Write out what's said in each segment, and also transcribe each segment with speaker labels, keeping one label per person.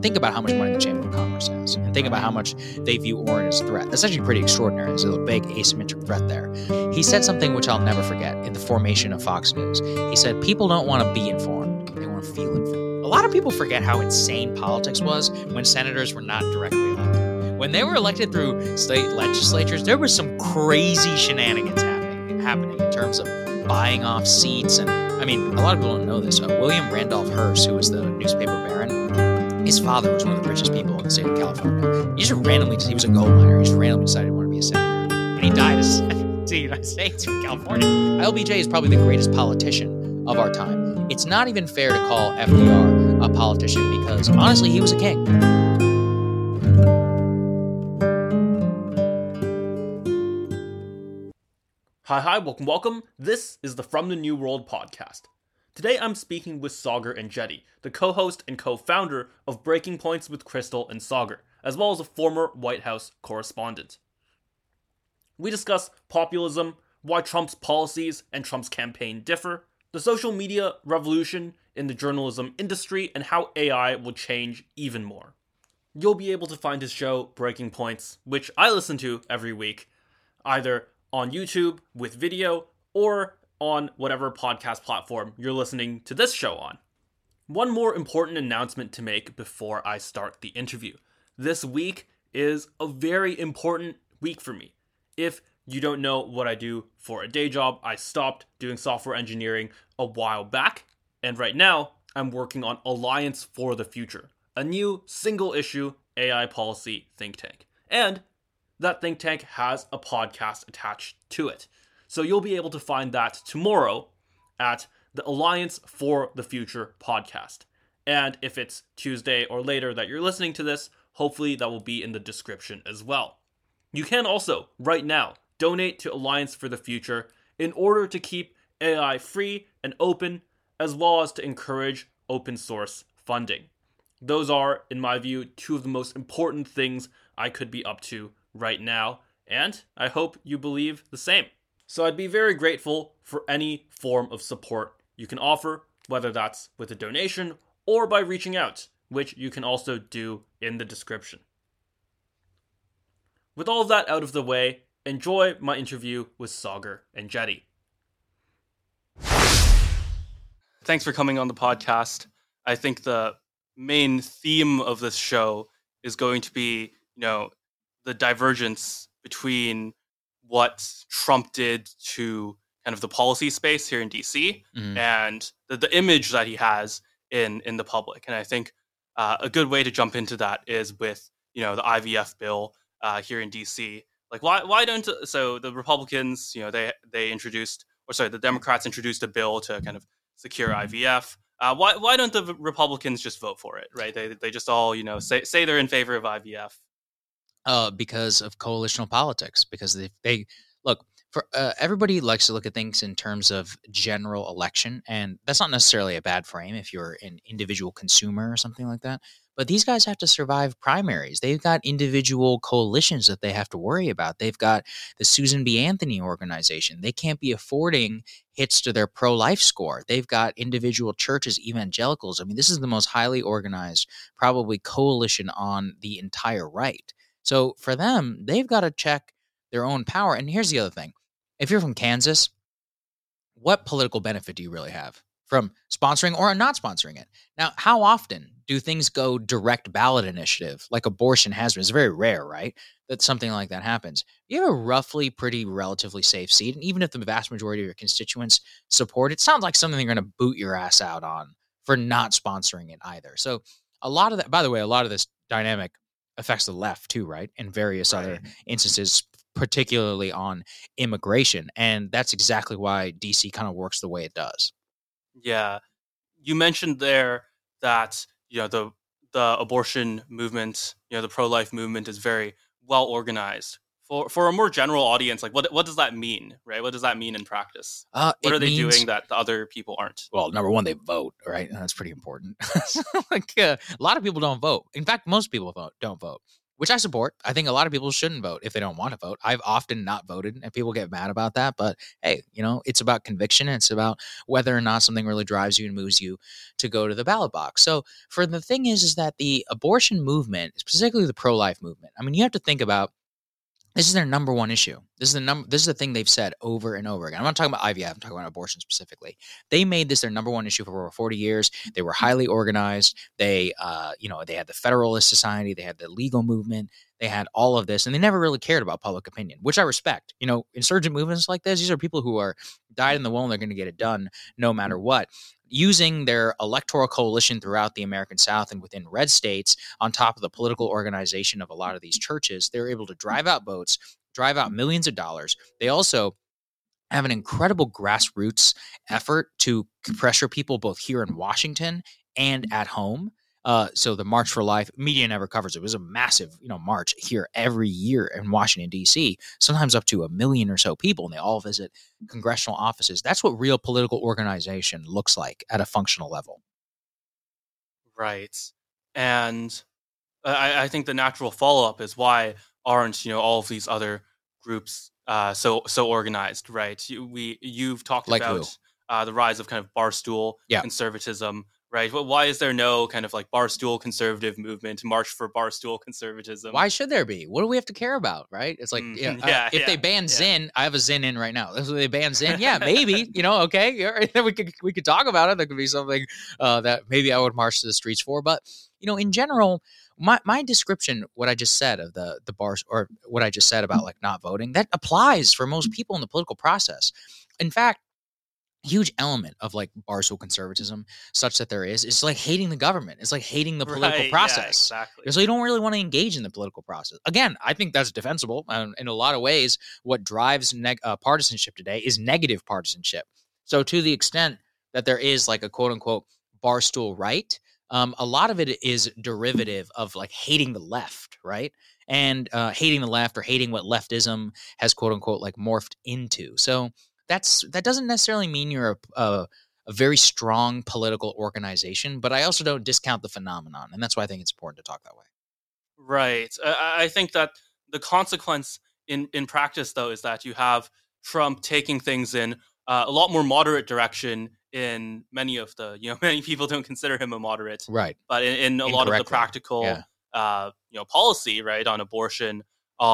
Speaker 1: Think about how much money the Chamber of Commerce has, and think about how much they view Oren as a threat. That's actually pretty extraordinary. There's a big asymmetric threat there. He said something which I'll never forget in the formation of Fox News. He said, people don't want to be informed. They want to feel informed. A lot of people forget how insane politics was when senators were not directly elected. When they were elected through state legislatures, there was some crazy shenanigans happening in terms of buying off seats. And I mean, a lot of people don't know this. William Randolph Hearst, who was the newspaper baron, his father was one of the richest people in the state of California. He was a gold miner. He just randomly decided he wanted to be a senator. And he died as the United States from California. LBJ is probably the greatest politician of our time. It's not even fair to call FDR a politician because, honestly, he was a king.
Speaker 2: Hi, welcome. This is the From the New World podcast. Today I'm speaking with Saagar Enjeti, the co-host and co-founder of Breaking Points with Krystal and Saagar, as well as a former White House correspondent. We discuss populism, why Trump's policies and Trump's campaign differ, the social media revolution in the journalism industry, and how AI will change even more. You'll be able to find his show, Breaking Points, which I listen to every week, either on YouTube with video or on whatever podcast platform you're listening to this show on. One more important announcement to make before I start the interview. This week is a very important week for me. If you don't know what I do for a day job, I stopped doing software engineering a while back, and right now I'm working on Alliance for the Future, a new single-issue AI policy think tank. And that think tank has a podcast attached to it. So you'll be able to find that tomorrow at the Alliance for the Future podcast. And if it's Tuesday or later that you're listening to this, hopefully that will be in the description as well. You can also, right now, donate to Alliance for the Future in order to keep AI free and open, as well as to encourage open source funding. Those are, in my view, two of the most important things I could be up to right now, and I hope you believe the same. So I'd be very grateful for any form of support you can offer, whether that's with a donation or by reaching out, which you can also do in the description. With all of that out of the way, enjoy my interview with Saagar Enjeti. Thanks for coming on the podcast. I think the main theme of this show is going to be, the divergence between what Trump did to kind of the policy space here in DC and the image that he has in the public. And I think a good way to jump into that is with, the IVF bill here in DC. Like, why don't, so the Republicans, the Democrats introduced a bill to kind of secure IVF. Why don't the Republicans just vote for it, right? They just all, say they're in favor of IVF.
Speaker 1: Because of coalitional politics, because they look for everybody likes to look at things in terms of general election, and that's not necessarily a bad frame if you're an individual consumer or something like that. But these guys have to survive primaries. They've got individual coalitions that they have to worry about. They've got the Susan B. Anthony organization. They can't be affording hits to their pro-life score. They've got individual churches, evangelicals. I mean, this is the most highly organized, probably coalition on the entire right. So for them, they've got to check their own power. And here's the other thing. If you're from Kansas, what political benefit do you really have from sponsoring or not sponsoring it? Now, how often do things go direct ballot initiative like abortion has been? It's very rare, right, that something like that happens. You have a relatively safe seat. And even if the vast majority of your constituents support it, sounds like something they're going to boot your ass out on for not sponsoring it either. So a lot of that, by the way, a lot of this dynamic affects the left too, right? In various other instances, particularly on immigration. And that's exactly why DC kind of works the way it does.
Speaker 2: Yeah. You mentioned there that, the abortion movement, the pro-life movement is very well organized. For a more general audience, like what does that mean, right? What does that mean in practice? What are they doing that the other people aren't?
Speaker 1: Well, number one, they vote, right? That's pretty important. A lot of people don't vote. In fact, most people don't vote. which I support. I think a lot of people shouldn't vote if they don't want to vote. I've often not voted, and people get mad about that. But hey, it's about conviction. And it's about whether or not something really drives you and moves you to go to the ballot box. So for the thing is that the abortion movement, specifically the pro-life movement, I mean, you have to think about, this is their number one issue. This is the thing they've said over and over again. I'm not talking about IVF. I'm talking about abortion specifically. They made this their number one issue for over 40 years. They were highly organized. They had the Federalist Society. They had the legal movement. They had all of this, and they never really cared about public opinion, which I respect. Insurgent movements like this, these are people who are dyed in the wool, and they're going to get it done no matter what. Using their electoral coalition throughout the American South and within red states, on top of the political organization of a lot of these churches, they're able to drive out votes, drive out millions of dollars. They also have an incredible grassroots effort to pressure people both here in Washington and at home. So the March for Life, media never covers it. It was a massive, march here every year in Washington, D.C., sometimes up to 1 million or so people, and they all visit congressional offices. That's what real political organization looks like at a functional level.
Speaker 2: Right. And I think the natural follow-up is, why aren't, all of these other groups so organized, right? You've talked about the rise of kind of barstool conservatism, right? But why is there no kind of like barstool conservative movement, march for barstool conservatism?
Speaker 1: Why should there be? What do we have to care about, right? It's like, if they ban Zyn, I have a Zyn in right now. If they ban Zyn, maybe, okay, we could talk about it. That could be something that maybe I would march to the streets for. But, in general, my description, what I just said of the bars, or what I just said about like not voting, that applies for most people in the political process. In fact, huge element of like barstool conservatism, such that there is like hating the government. It's like hating the political process.
Speaker 2: Yeah, exactly.
Speaker 1: So you don't really want to engage in the political process. Again, I think that's defensible. In a lot of ways, what drives partisanship today is negative partisanship. So to the extent that there is like a quote unquote barstool right, a lot of it is derivative of like hating the left, right? And hating the left, or hating what leftism has quote unquote like morphed into. So that doesn't necessarily mean you're a very strong political organization, but I also don't discount the phenomenon, and that's why I think it's important to talk that way.
Speaker 2: Right. I think that the consequence in practice, though, is that you have Trump taking things in a lot more moderate direction in many of the, many people don't consider him a moderate,
Speaker 1: right?
Speaker 2: But in a lot of the practical, policy, right, on abortion,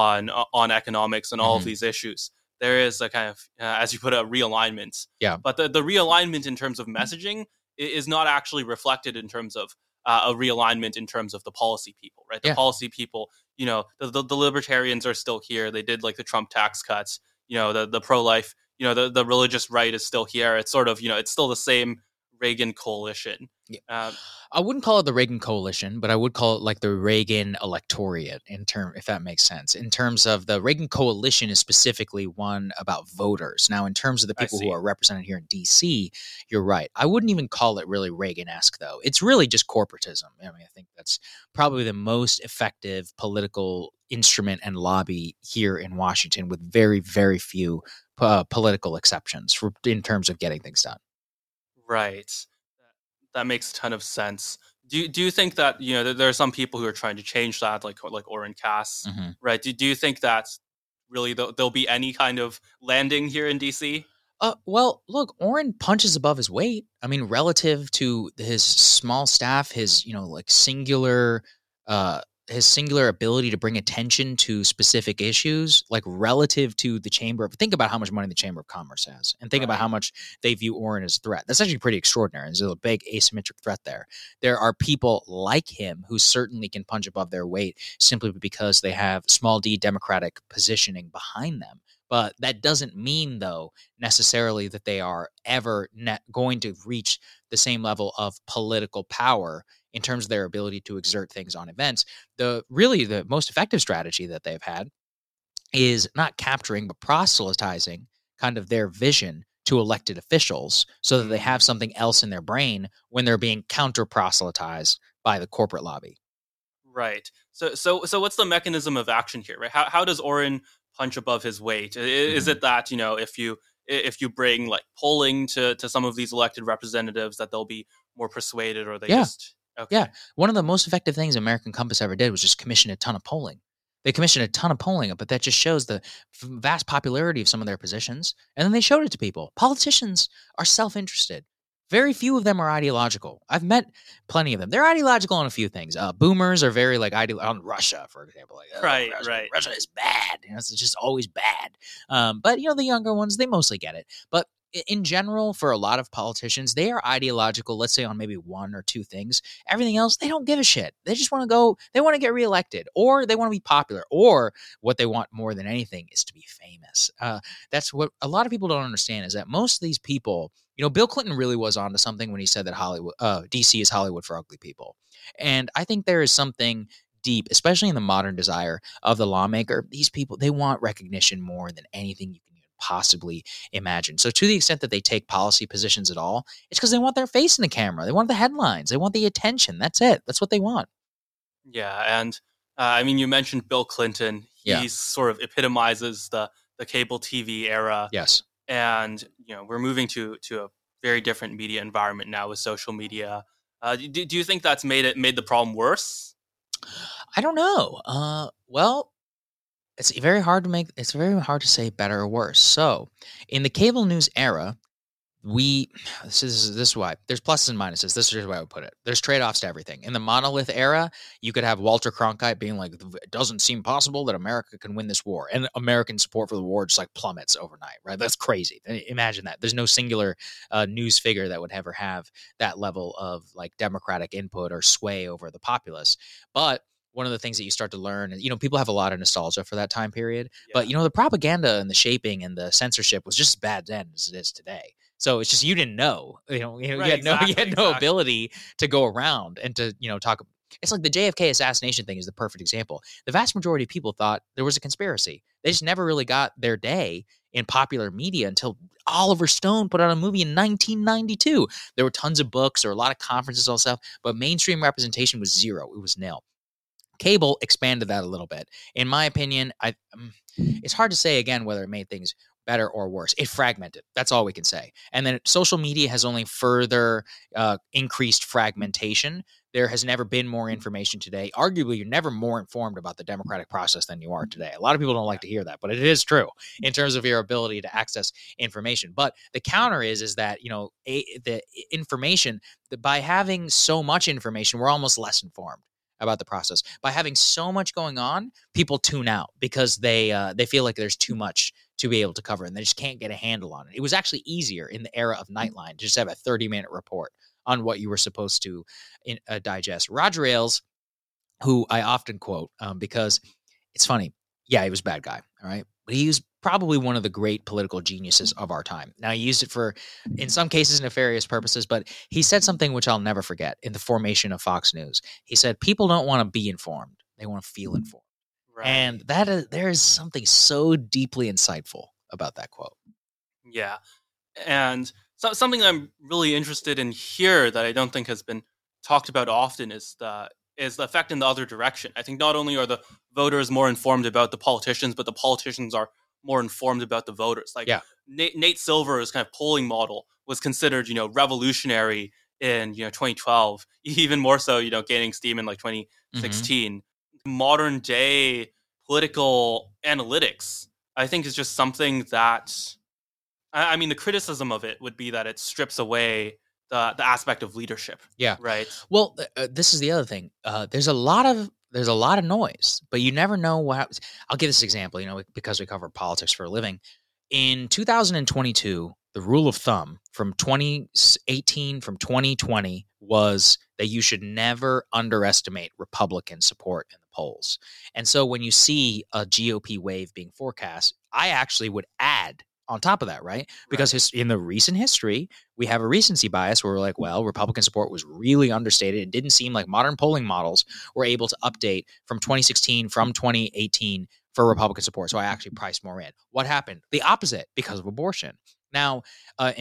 Speaker 2: on economics, and all of these issues, there is a kind of, as you put it, a realignment. Yeah. But the realignment in terms of messaging is not actually reflected in terms of a realignment in terms of the policy people, right? The policy people, the libertarians are still here. They did like the Trump tax cuts, the pro-life, the religious right is still here. It's sort of, it's still the same Reagan coalition.
Speaker 1: Yeah. I wouldn't call it the Reagan coalition, but I would call it like the Reagan electorate if that makes sense. In terms of the Reagan coalition is specifically one about voters. Now, in terms of the people who are represented here in DC, you're right. I wouldn't even call it really Reagan-esque, though. It's really just corporatism. I mean, I think that's probably the most effective political instrument and lobby here in Washington, with very, very few political exceptions in terms of getting things done.
Speaker 2: Right. That makes a ton of sense. Do you think that, there are some people who are trying to change that, like Oren Cass, right? Do you think that really there'll be any kind of landing here in DC?
Speaker 1: Well, look, Oren punches above his weight. I mean, relative to his small staff, his singular ability to bring attention to specific issues, like relative to the Chamber. Think about how much money the Chamber of Commerce has, and think about how much they view Oren as a threat. That's actually pretty extraordinary. There's a big asymmetric threat there. There are people like him who certainly can punch above their weight simply because they have small d Democratic positioning behind them. But that doesn't mean, though, necessarily that they are ever going to reach the same level of political power in terms of their ability to exert things on events. The most effective strategy that they've had is not capturing, but proselytizing kind of their vision to elected officials, so that they have something else in their brain when they're being counter-proselytized by the corporate lobby.
Speaker 2: Right. So what's the mechanism of action here, right? How does Oren punch above his weight? Is it that, if you bring like polling to some of these elected representatives, that they'll be more persuaded, or they just... Okay.
Speaker 1: Yeah. One of the most effective things American Compass ever did was just commission a ton of polling. They commissioned a ton of polling, but that just shows the vast popularity of some of their positions. And then they showed it to people. Politicians are self-interested. Very few of them are ideological. I've met plenty of them. They're ideological on a few things. Boomers are very like on Russia, for example. Like,
Speaker 2: Right,
Speaker 1: Russia,
Speaker 2: right.
Speaker 1: Russia is bad. It's just always bad. But the younger ones, they mostly get it. But in general, for a lot of politicians, they are ideological, let's say on maybe one or two things. Everything else, they don't give a shit. They just want to go, they want to get reelected, or they want to be popular, or what they want more than anything is to be famous. That's what a lot of people don't understand, is that most of these people, Bill Clinton really was onto something when he said that DC is Hollywood for ugly people. And I think there is something deep, especially in the modern desire of the lawmaker. These people, they want recognition more than anything you can possibly imagine. So to the extent that they take policy positions at all, it's because they want their face in the camera. They want the headlines. They want the attention. That's it. That's what they want.
Speaker 2: Yeah, and you mentioned Bill Clinton. He sort of epitomizes the cable TV era.
Speaker 1: Yes.
Speaker 2: And we're moving to a very different media environment now with social media. Do you think that's made the problem worse?
Speaker 1: I don't know. Well, it's very hard to say better or worse. So, in the cable news era, this is why there's pluses and minuses. This is why I would put it. There's trade-offs to everything. In the monolith era, you could have Walter Cronkite being like, "It doesn't seem possible that America can win this war," and American support for the war just like plummets overnight. Right? That's crazy. Imagine that. There's no singular news figure that would ever have that level of like democratic input or sway over the populace. But one of the things that you start to learn, and people have a lot of nostalgia for that time period, but the propaganda and the shaping and the censorship was just as bad then as it is today. So it's just, you didn't know, you had no ability to go around and to, talk. It's like the JFK assassination thing is the perfect example. The vast majority of people thought there was a conspiracy. They just never really got their day in popular media until Oliver Stone put out a movie in 1992. There were tons of books or a lot of conferences and stuff, but mainstream representation was zero. It was nil. Cable expanded that a little bit. In my opinion, it's hard to say again whether it made things better or worse. It fragmented. That's all we can say. And then social media has only further increased fragmentation. There has never been more information today. Arguably, you're never more informed about the democratic process than you are today. A lot of people don't like to hear that, but it is true in terms of your ability to access information. But the counter is that, the information, by having so much information, we're almost less informed about the process. By having so much going on, people tune out because they feel like there's too much to be able to cover and they just can't get a handle on it. It was actually easier in the era of Nightline to just have a 30-minute report on what you were supposed to digest. Roger Ailes, who I often quote because it's funny. Yeah, he was a bad guy, all right? But he was probably one of the great political geniuses of our time. Now, he used it for, in some cases, nefarious purposes, but he said something which I'll never forget in the formation of Fox News. He said, people don't want to be informed. They want to feel informed. Right. And there is something so deeply insightful about that quote.
Speaker 2: Yeah. And something I'm really interested in here that I don't think has been talked about often is the effect in the other direction. I think not only are the voters more informed about the politicians, but the politicians are more informed about the voters. Like Nate Silver's kind of polling model was considered, revolutionary in 2012, even more so, gaining steam in like 2016. Mm-hmm. Modern day political analytics, I think, is just something that, the criticism of it would be that it strips away the aspect of leadership. Yeah. Right.
Speaker 1: Well, this is the other thing. There's a lot of noise, but you never know what. I'll give this example, because we cover politics for a living. In 2022, the rule of thumb from 2018, from 2020 was that you should never underestimate Republican support in the polls. And so when you see a GOP wave being forecast, I actually would add on top of that, right? Because in the recent history, we have a recency bias where we're like, well, Republican support was really understated. It didn't seem like modern polling models were able to update from 2016, from 2018 for Republican support. So I actually priced more in. What happened? The opposite, because of abortion. Now, in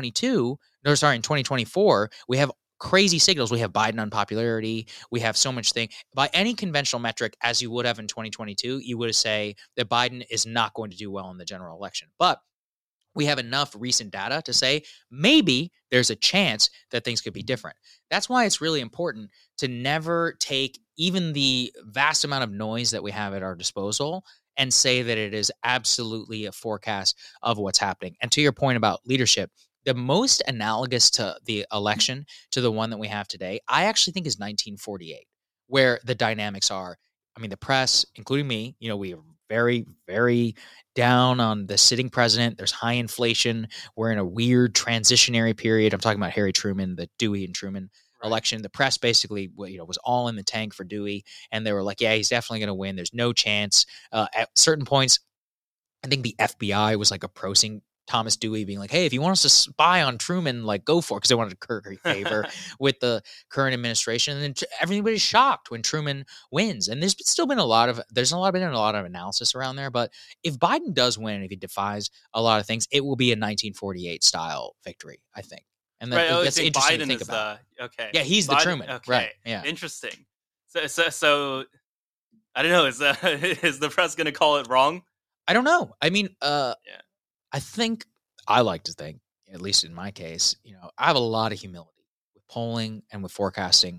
Speaker 1: 2024, we have crazy signals. We have Biden unpopularity. We have so much thing. By any conventional metric, as you would have in 2022, you would say that Biden is not going to do well in the general election. But we have enough recent data to say maybe there's a chance that things could be different. That's why it's really important to never take even the vast amount of noise that we have at our disposal and say that it is absolutely a forecast of what's happening. And to your point about leadership, the most analogous to the election to the one that we have today, I actually think is 1948, where the dynamics are, I mean, the press, including me, we are very, very down on the sitting president. There's high inflation. We're in a weird transitionary period. I'm talking about Harry Truman, the Dewey and Truman election. The press basically, was all in the tank for Dewey, and they were like, "Yeah, he's definitely going to win. There's no chance." At certain points, I think the FBI was like approaching Thomas Dewey, being like, "Hey, if you want us to spy on Truman, like go for it," because they wanted to curry favor with the current administration. And then everybody's shocked when Truman wins. And there's been a lot of analysis around there. But if Biden does win, if he defies a lot of things, it will be a 1948 style victory, I think. And that's interesting to think about.
Speaker 2: Okay.
Speaker 1: Yeah, he's
Speaker 2: Biden,
Speaker 1: the Truman.
Speaker 2: Okay.
Speaker 1: Right. Yeah.
Speaker 2: Interesting. So I don't know. Is the press going to call it wrong?
Speaker 1: I don't know. I mean, I think, I like to think, at least in my case, I have a lot of humility with polling and with forecasting.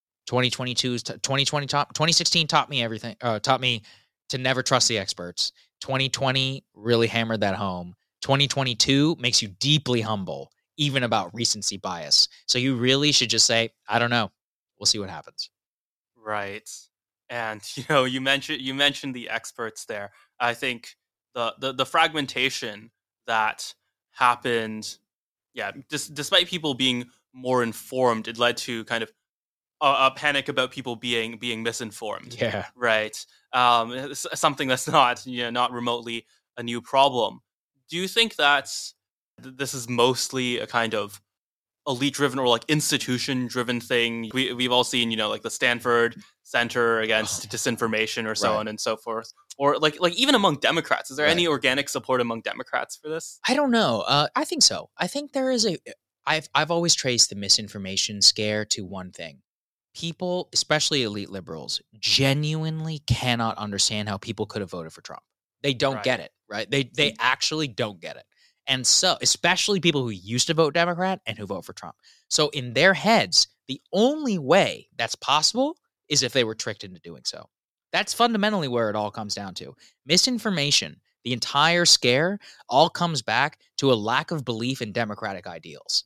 Speaker 1: 2016 taught me everything. Taught me to never trust the experts. 2020 really hammered that home. 2022 makes you deeply humble, even about recency bias. So you really should just say, I don't know. We'll see what happens.
Speaker 2: Right. And you mentioned the experts there. I think the fragmentation that happened, despite people being more informed, it led to kind of a panic about people being misinformed.
Speaker 1: Yeah.
Speaker 2: Right. Something that's not remotely a new problem. Do you think that this is mostly a kind of elite-driven or like institution-driven thing? We've all seen, like the Stanford Center Against Disinformation or so on and so forth. Or like even among Democrats, is there any organic support among Democrats for this?
Speaker 1: I don't know. I think so. I think there is I've always traced the misinformation scare to one thing. People, especially elite liberals, genuinely cannot understand how people could have voted for Trump. They don't get it, right? They actually don't get it. And so, especially people who used to vote Democrat and who vote for Trump. So in their heads, the only way that's possible is if they were tricked into doing so. That's fundamentally where it all comes down to. Misinformation, the entire scare, all comes back to a lack of belief in democratic ideals.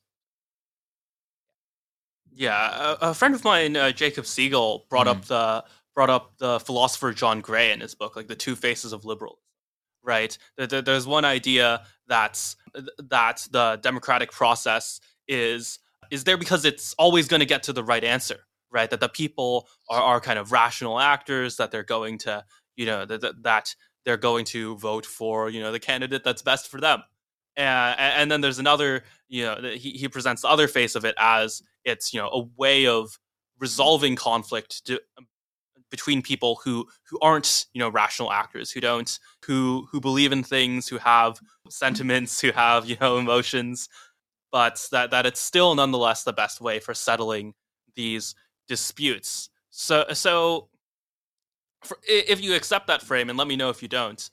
Speaker 2: Yeah, a friend of mine, Jacob Siegel, brought up the philosopher John Gray in his book, like The Two Faces of Liberalism. Right? There's one idea that the democratic process is there because it's always going to get to the right answer, right? That the people are kind of rational actors, that they're going to, that they're going to vote for, the candidate that's best for them. And then there's another, he presents the other face of it as it's, a way of resolving conflict between people who aren't, rational actors, who believe in things, who have sentiments, who have, emotions, but that it's still nonetheless the best way for settling these disputes. So if you accept that frame, and let me know if you don't,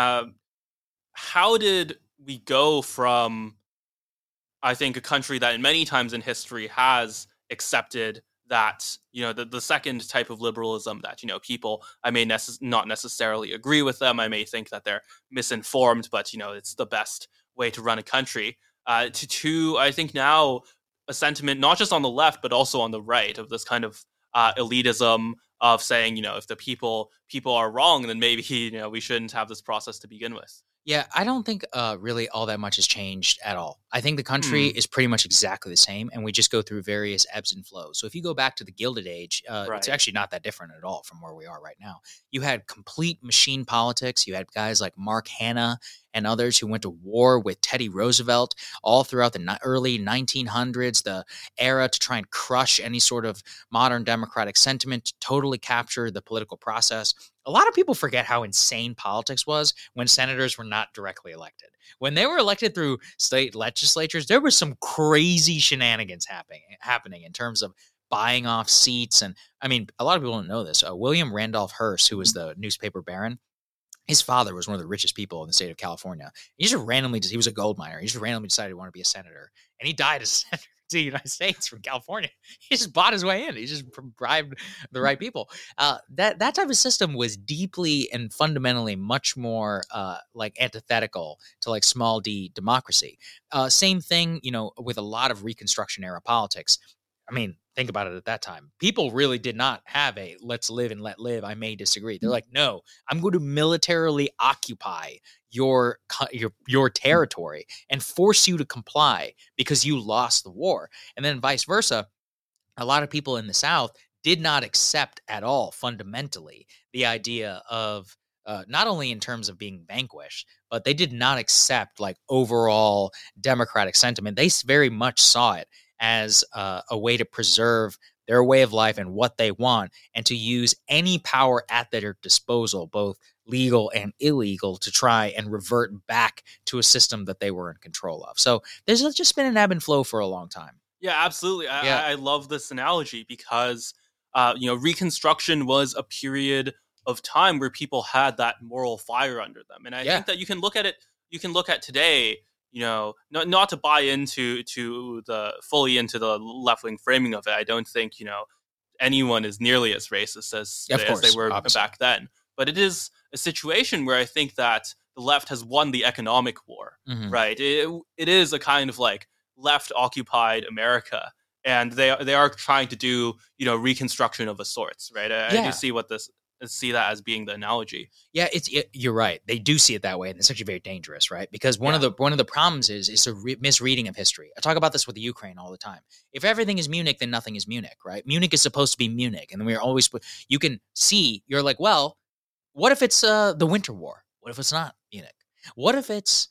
Speaker 2: how did we go from, I think, a country that in many times in history has accepted that, the second type of liberalism that, people, I may not necessarily agree with them, I may think that they're misinformed, but, it's the best way to run a country, to I think now a sentiment not just on the left, but also on the right of this kind of elitism of saying, if the people are wrong, then maybe, we shouldn't have this process to begin with.
Speaker 1: Yeah, I don't think really all that much has changed at all. I think the country is pretty much exactly the same, and we just go through various ebbs and flows. So if you go back to the Gilded Age, it's actually not that different at all from where we are right now. You had complete machine politics. You had guys like Mark Hanna and others who went to war with Teddy Roosevelt all throughout the early 1900s, the era to try and crush any sort of modern democratic sentiment, to totally capture the political process. A lot of people forget how insane politics was when senators were not directly elected. When they were elected through state legislatures, there was some crazy shenanigans happening in terms of buying off seats. And I mean, a lot of people don't know this. William Randolph Hearst, who was the newspaper baron, his father was one of the richest people in the state of California. He was a gold miner. He just randomly decided he wanted to be a senator, and he died as senator to the United States from California. He just bought his way in. He just bribed the right people. That type of system was deeply and fundamentally much more like antithetical to like small d democracy. Same thing, with a lot of Reconstruction era politics. I mean, think about it at that time. People really did not have a let's live and let live. I may disagree. They're like, no, I'm going to militarily occupy your territory and force you to comply because you lost the war. And then vice versa. A lot of people in the South did not accept at all fundamentally the idea of not only in terms of being vanquished, but they did not accept like overall democratic sentiment. They very much saw it as a way to preserve their way of life and what they want, and to use any power at their disposal, both legal and illegal, to try and revert back to a system that they were in control of. So there's just been an ebb and flow for a long time.
Speaker 2: Yeah, absolutely. I love this analogy because, Reconstruction was a period of time where people had that moral fire under them. And I think that you can look at today, not to buy into the left-wing framing of it. I don't think, anyone is nearly as racist as they were obviously back then. But it is a situation where I think that the left has won the economic war, right? It is a kind of like left-occupied America, and they are trying to do, reconstruction of a sorts, right? I do see that as being the analogy.
Speaker 1: Yeah, you're right. They do see it that way, and it's actually very dangerous, right? Because one of the problems is a misreading of history. I talk about this with the Ukraine all the time. If everything is Munich, then nothing is Munich, right? Munich is supposed to be Munich, and we're always you can see you're like, well, what if it's the Winter War? What if it's not Munich? What if it's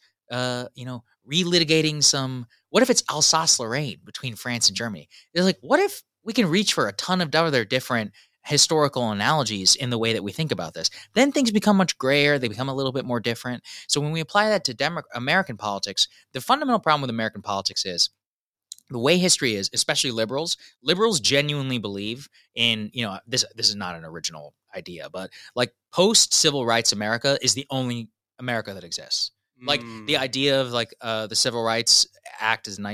Speaker 1: relitigating some? What if it's Alsace-Lorraine between France and Germany? They're like, what if we can reach for a ton of other different historical analogies in the way that we think about this? Then things become much grayer. They become a little bit more different. So when we apply that to American politics, the fundamental problem with American politics is the way history is, especially liberals genuinely believe in, this is not an original idea, but like post-civil rights America is the only America that exists. Like the idea of like the Civil Rights Act is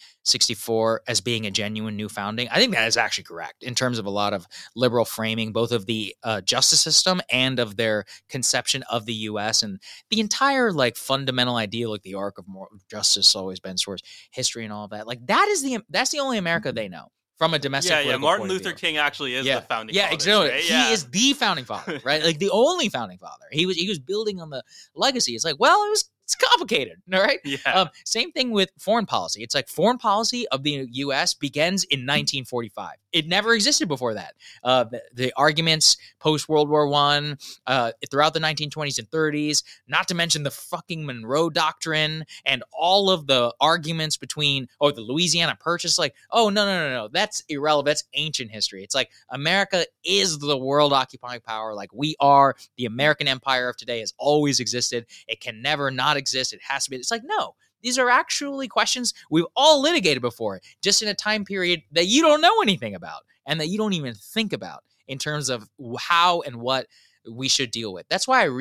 Speaker 1: 1964 as being a genuine new founding. I think that is actually correct in terms of a lot of liberal framing, both of the justice system and of their conception of the U.S. and the entire like fundamental idea, like the arc of moral justice always been towards history and all of that. Like that's the only America they know. From a domestic political
Speaker 2: Martin
Speaker 1: point of
Speaker 2: Luther
Speaker 1: view.
Speaker 2: King actually is the founding father.
Speaker 1: Exactly.
Speaker 2: Right?
Speaker 1: He is the founding father, right? Like the only founding father. He was building on the legacy. It's like, well, it's complicated, all right?
Speaker 2: Yeah.
Speaker 1: Same thing with foreign policy. It's like foreign policy of the U.S. begins in 1945. It never existed before that. The arguments post World War I, throughout the 1920s and 30s, not to mention the fucking Monroe Doctrine and all of the arguments between, the Louisiana Purchase, like, no, that's irrelevant. That's ancient history. It's like America is the world occupying power. Like we are the American empire of today has always existed. It can never not exist. It has to be. It's like, no. These are actually questions we've all litigated before, just in a time period that you don't know anything about and that you don't even think about in terms of how and what we should deal with. That's why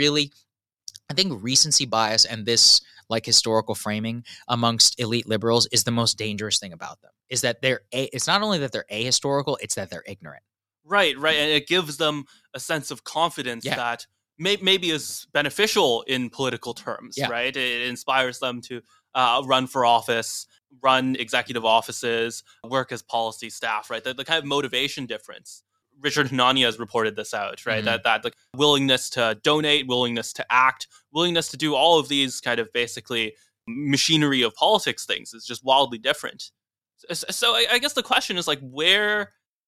Speaker 1: I think recency bias and this like historical framing amongst elite liberals is the most dangerous thing about them, is that it's not only that they're ahistorical, it's that they're ignorant.
Speaker 2: Right. And it gives them a sense of confidence that maybe is beneficial in political terms, right? It inspires them to run for office, run executive offices, work as policy staff, right? The kind of motivation difference. Richard Hanania has reported this out, right?
Speaker 1: Mm-hmm.
Speaker 2: That the willingness to donate, willingness to act, willingness to do all of these kind of basically machinery of politics things is just wildly different. So I guess the question is like, what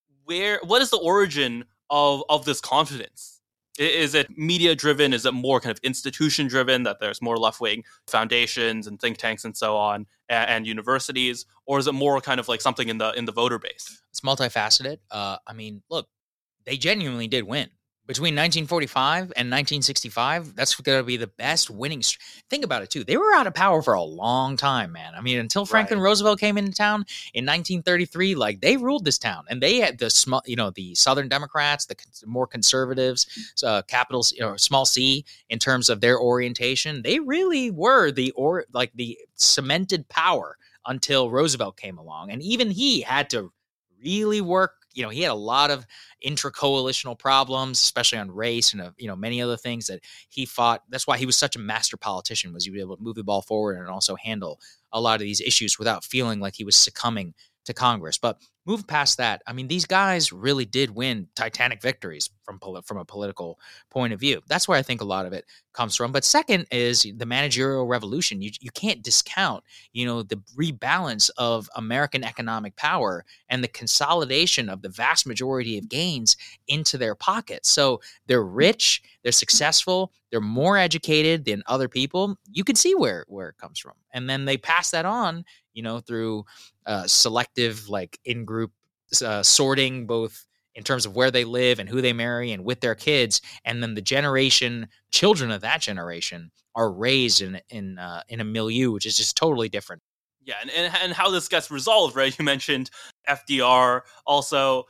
Speaker 2: is the origin of this confidence? Is it media driven? Is it more kind of institution driven, that there's more left wing foundations and think tanks and so on and universities, or is it more kind of like something in the voter base?
Speaker 1: It's multifaceted. I mean, look, they genuinely did win. between 1945 and 1965, that's going to be the best winning. Think about it, too. They were out of power for a long time, man. I mean, until Franklin Roosevelt came into town in 1933, like, they ruled this town. And they had the small, the Southern Democrats, the more conservatives, capitals, small c, in terms of their orientation. They really were the cemented power until Roosevelt came along. And even he had to really work. He had a lot of intra-coalitional problems, especially on race and, many other things that he fought. That's why he was such a master politician, was he was able to move the ball forward and also handle a lot of these issues without feeling like he was succumbing to Congress. But move past that. I mean, these guys really did win titanic victories from a political point of view. That's where I think a lot of it comes from. But second is the managerial revolution. You can't discount, the rebalance of American economic power and the consolidation of the vast majority of gains into their pockets. So they're rich, they're successful, they're more educated than other people. You can see where it comes from. And then they pass that on, through selective, like, in-group sorting, both in terms of where they live and who they marry and with their kids. And then the children of that generation are raised in a milieu which is just totally different.
Speaker 2: Yeah, and how this gets resolved, right? You mentioned FDR, also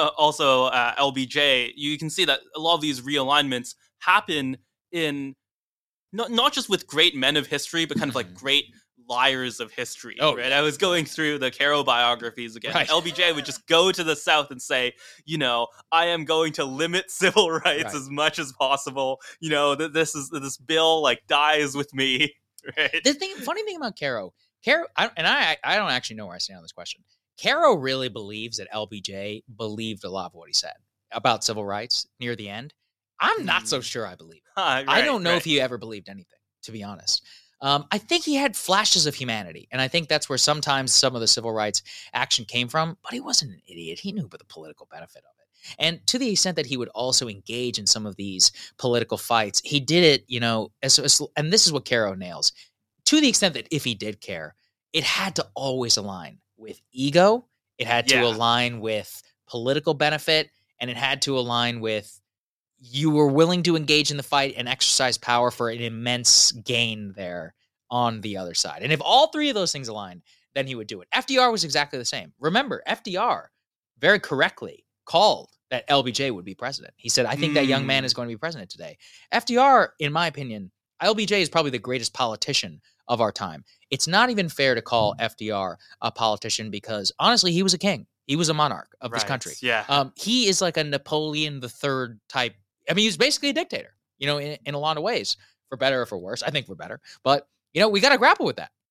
Speaker 2: LBJ. You can see that a lot of these realignments happen in not just with great men of history, but kind of like great liars of history, right? I was going through the Caro biographies again. Right. LBJ would just go to the South and say, I am going to limit civil rights as much as possible. This bill like dies with me. Right.
Speaker 1: Funny thing about Caro, I don't actually know where I stand on this question. Caro really believes that LBJ believed a lot of what he said about civil rights near the end. I'm not so sure I believe it. I don't know if he ever believed anything, to be honest. I think he had flashes of humanity, and I think that's where sometimes some of the civil rights action came from, but he wasn't an idiot. He knew about the political benefit of it. And to the extent that he would also engage in some of these political fights, he did it, and this is what Caro nails, to the extent that if he did care, it had to always align with ego, it had to align with political benefit, and it had to align with you were willing to engage in the fight and exercise power for an immense gain there on the other side. And if all three of those things aligned, then he would do it. FDR was exactly the same. Remember, FDR very correctly called that LBJ would be president. He said, I think that young man is going to be president today. FDR, in my opinion, LBJ is probably the greatest politician of our time. It's not even fair to call FDR a politician because, honestly, he was a king. He was a monarch of this country.
Speaker 2: Yeah.
Speaker 1: He is like a Napoleon III type. I mean, he was basically a dictator, in a lot of ways, for better or for worse. I think for better. But, we got to grapple with that.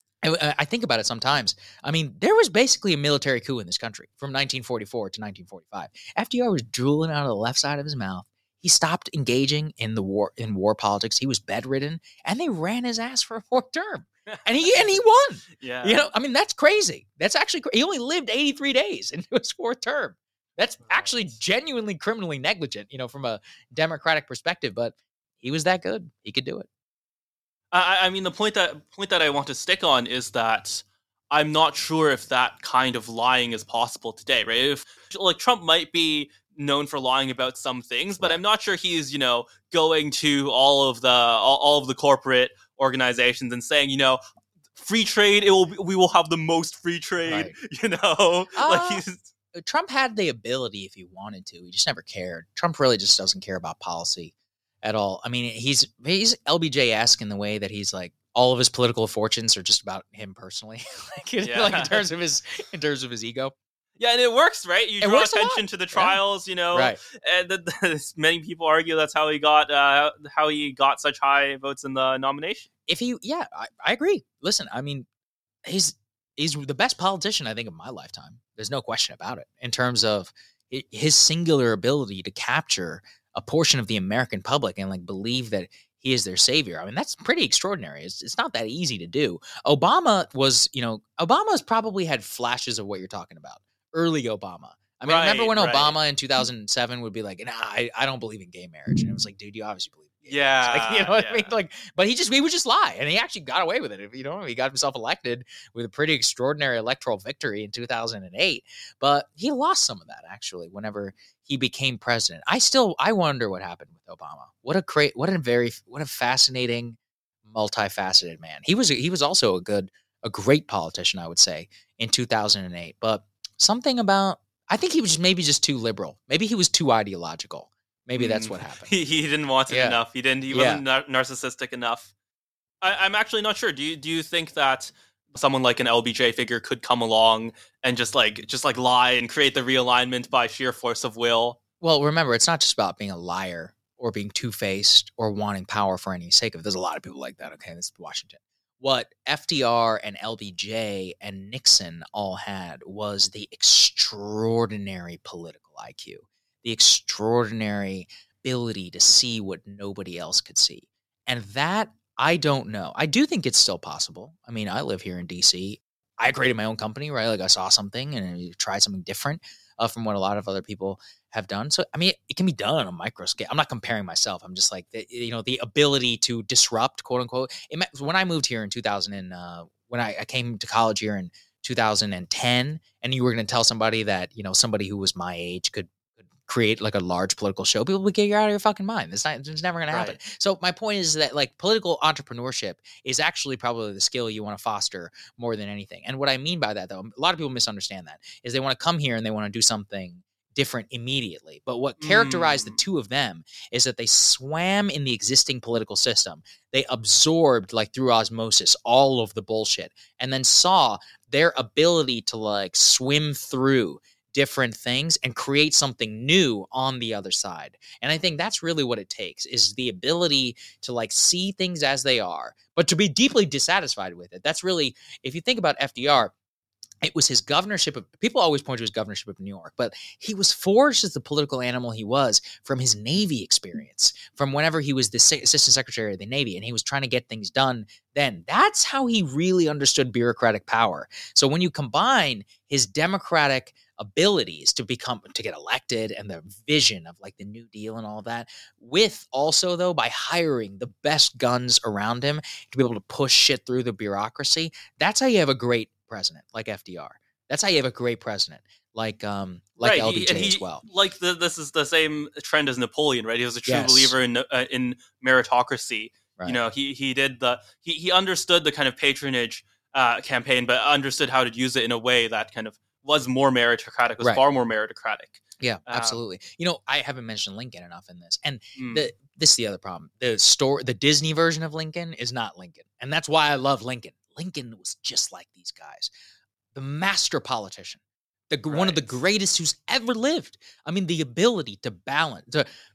Speaker 1: I think about it sometimes. I mean, there was basically a military coup in this country from 1944 to 1945. FDR was drooling out of the left side of his mouth. He stopped engaging in war politics. He was bedridden, and they ran his ass for a fourth term. And he won.
Speaker 2: Yeah.
Speaker 1: I mean, that's crazy. That's actually he only lived 83 days into his fourth term. That's actually genuinely criminally negligent, from a democratic perspective. But he was that good. He could do it.
Speaker 2: I mean, the point that I want to stick on is that I'm not sure if that kind of lying is possible today, right? If Trump might be known for lying about some things, but I'm not sure he's, going to all of the corporate organizations and saying, free trade, we will have the most free trade,
Speaker 1: Trump had the ability if he wanted to. He just never cared. Trump really just doesn't care about policy at all. I mean, he's LBJ-esque in the way that he's like all of his political fortunes are just about him personally, like in terms of his ego.
Speaker 2: Yeah, and it works, right? You draw attention to the trials,
Speaker 1: right?
Speaker 2: And many people argue that's how he got such high votes in the nomination.
Speaker 1: I agree. Listen, I mean, he's the best politician I think of my lifetime. There's no question about it. In terms of his singular ability to capture a portion of the American public and like believe that he is their savior. I mean, that's pretty extraordinary. It's not that easy to do. Obama's probably had flashes of what you're talking about. Early Obama. I remember when Obama in 2007 would be like, nah, I don't believe in gay marriage. And it was like, dude, you obviously believe Like, you know
Speaker 2: Yeah,
Speaker 1: what I
Speaker 2: yeah.
Speaker 1: mean? Like, but he would just lie, and he actually got away with it. You know, he got himself elected with a pretty extraordinary electoral victory in 2008. But he lost some of that actually whenever he became president. I wonder what happened with Obama. What a fascinating, multifaceted man. He was also a great politician, I would say, in 2008. But something about, I think he was maybe just too liberal. Maybe he was too ideological. Maybe that's what happened.
Speaker 2: He didn't want it
Speaker 1: Yeah.
Speaker 2: enough. He wasn't narcissistic enough. I'm actually not sure. Do you think that someone like an LBJ figure could come along and just lie and create the realignment by sheer force of will?
Speaker 1: Well, remember, it's not just about being a liar or being two-faced or wanting power for any sake of it. There's a lot of people like that. Okay, this is Washington. What FDR and LBJ and Nixon all had was the extraordinary political IQ, the extraordinary ability to see what nobody else could see. And that, I don't know. I do think it's still possible. I mean, I live here in DC. I created my own company, right? Like I saw something and tried something different from what a lot of other people have done. So, I mean, it can be done on a micro scale. I'm not comparing myself. I'm just like, the ability to disrupt, quote unquote. When I moved here in 2000 and when I came to college here in 2010, and you were going to tell somebody that, somebody who was my age could create like a large political show, people would get you out of your fucking mind. It's never going to happen.
Speaker 2: Right.
Speaker 1: So my point is that like political entrepreneurship is actually probably the skill you want to foster more than anything. And what I mean by that, though, a lot of people misunderstand that, is they want to come here and they want to do something different immediately. But what characterized the two of them is that they swam in the existing political system. They absorbed, like through osmosis, all of the bullshit, and then saw their ability to like swim through different things and create something new on the other side. And I think that's really what it takes, is the ability to like see things as they are, but to be deeply dissatisfied with it. That's really, if you think about FDR, it was his governorship of, people always point to his governorship of New York, but he was forged as the political animal he was from his Navy experience, from whenever he was the assistant secretary of the Navy and he was trying to get things done then. That's how he really understood bureaucratic power. So when you combine his democratic abilities to get elected and the vision of like the New Deal and all that, with also though by hiring the best guns around him to be able to push shit through the bureaucracy, that's how you have a great president like FDR. That's how you have a great president like
Speaker 2: right.
Speaker 1: LBJ as well.
Speaker 2: Like this is the same trend as Napoleon, right? He was a true believer in meritocracy. Right. He understood the kind of patronage campaign, but understood how to use it in a way that kind of was more meritocratic, was far more meritocratic.
Speaker 1: Yeah, absolutely. I haven't mentioned Lincoln enough in this. And this is the other problem. The Disney version of Lincoln is not Lincoln. And that's why I love Lincoln. Lincoln was just like these guys. The master politician. One of the greatest who's ever lived. I mean, the ability to balance,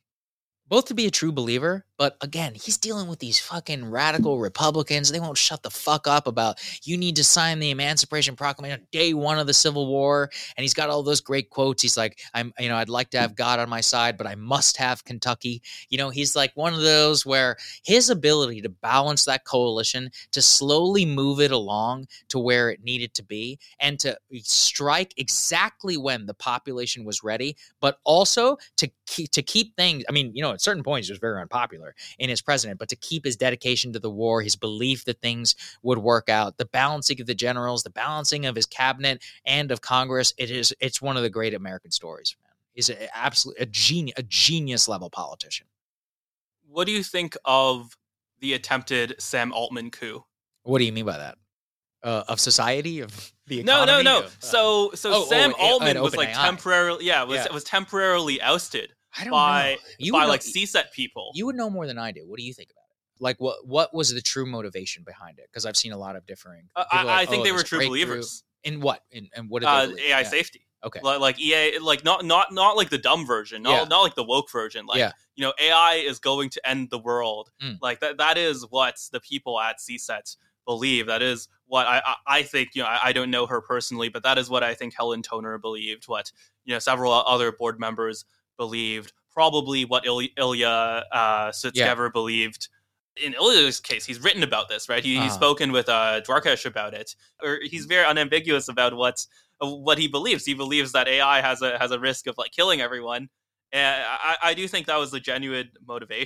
Speaker 1: both to be a true believer, but again, he's dealing with these fucking radical Republicans. They won't shut the fuck up about, you need to sign the Emancipation Proclamation on day one of the Civil War. And he's got all those great quotes. He's like, I'd like to have God on my side, but I must have Kentucky. He's like one of those where his ability to balance that coalition, to slowly move it along to where it needed to be, and to strike exactly when the population was ready, but also to keep things, at certain points he was very unpopular in his president, but to keep his dedication to the war, his belief that things would work out, the balancing of the generals, the balancing of his cabinet and of Congress, it's one of the great American stories, man. He's a genius level politician.
Speaker 2: What do you think of the attempted Sam Altman coup?
Speaker 1: What do you mean by that? Of society, of the economy?
Speaker 2: No. So Sam Altman was like temporarily, was temporarily ousted by CSET people.
Speaker 1: You would know more than I do. What do you think about it? Like, what was the true motivation behind it? Because I've seen a lot of differing.
Speaker 2: I think they were true believers.
Speaker 1: In what? In what did they believe?
Speaker 2: AI safety.
Speaker 1: Okay.
Speaker 2: Like EA, like not like the dumb version, not like the woke version. Like AI is going to end the world. Like that is what the people at CSET believe. That is what I think. I don't know her personally, but that is what I think Helen Toner believed. What several other board members believed, probably what Ilya Sutskever believed. In Ilya's case, he's written about this, right? He's spoken with Dwarkesh about it, or he's very unambiguous about what he believes. He believes that AI has a risk of like killing everyone, and I do think that was the genuine motivation.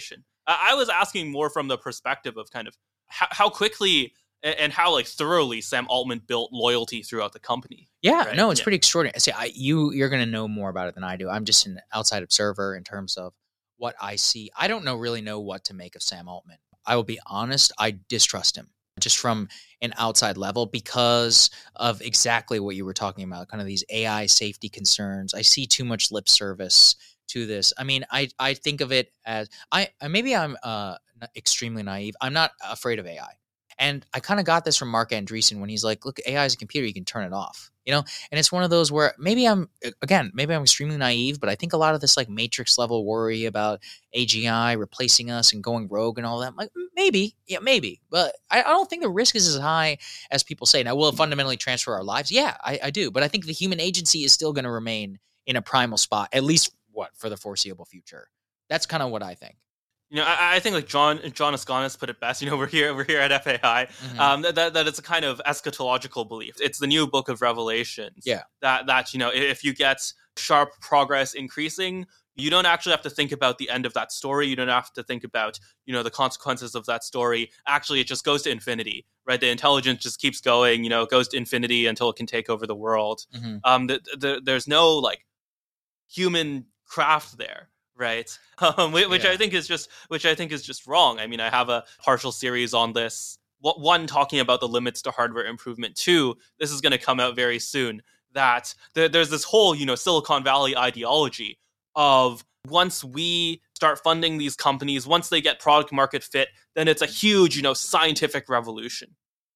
Speaker 2: I was asking more from the perspective of kind of how quickly and how like thoroughly Sam Altman built loyalty throughout the company.
Speaker 1: Yeah,
Speaker 2: right?
Speaker 1: no, it's pretty extraordinary. See, you're going to know more about it than I do. I'm just an outside observer in terms of what I see. I don't really know what to make of Sam Altman. I will be honest, I distrust him just from an outside level because of exactly what you were talking about, kind of these AI safety concerns. I see too much lip service to this. I mean, I think of it as maybe I'm extremely naive. I'm not afraid of AI. And I kind of got this from Mark Andreessen when he's like, look, AI is a computer, you can turn it off, you know? And it's one of those where maybe I'm extremely naive, but I think a lot of this like Matrix level worry about AGI replacing us and going rogue and all that, like maybe. But I don't think the risk is as high as people say. Now, will it fundamentally transfer our lives? Yeah, I do. But I think the human agency is still going to remain in a primal spot, at least for the foreseeable future. That's kind of what I think.
Speaker 2: I think like John Asconis put it best. We're here at FAI. That it's a kind of eschatological belief. It's the new book of Revelations.
Speaker 1: Yeah.
Speaker 2: That if you get sharp progress increasing, you don't actually have to think about the end of that story. You don't have to think about the consequences of that story. Actually, it just goes to infinity, right? The intelligence just keeps going. It goes to infinity until it can take over the world. There's no like human craft there. Right, which I think is just wrong. I mean, I have a partial series on this. One talking about the limits to hardware improvement. Two, this is going to come out very soon. That there's this whole Silicon Valley ideology of once we start funding these companies, once they get product market fit, then it's a huge scientific revolution.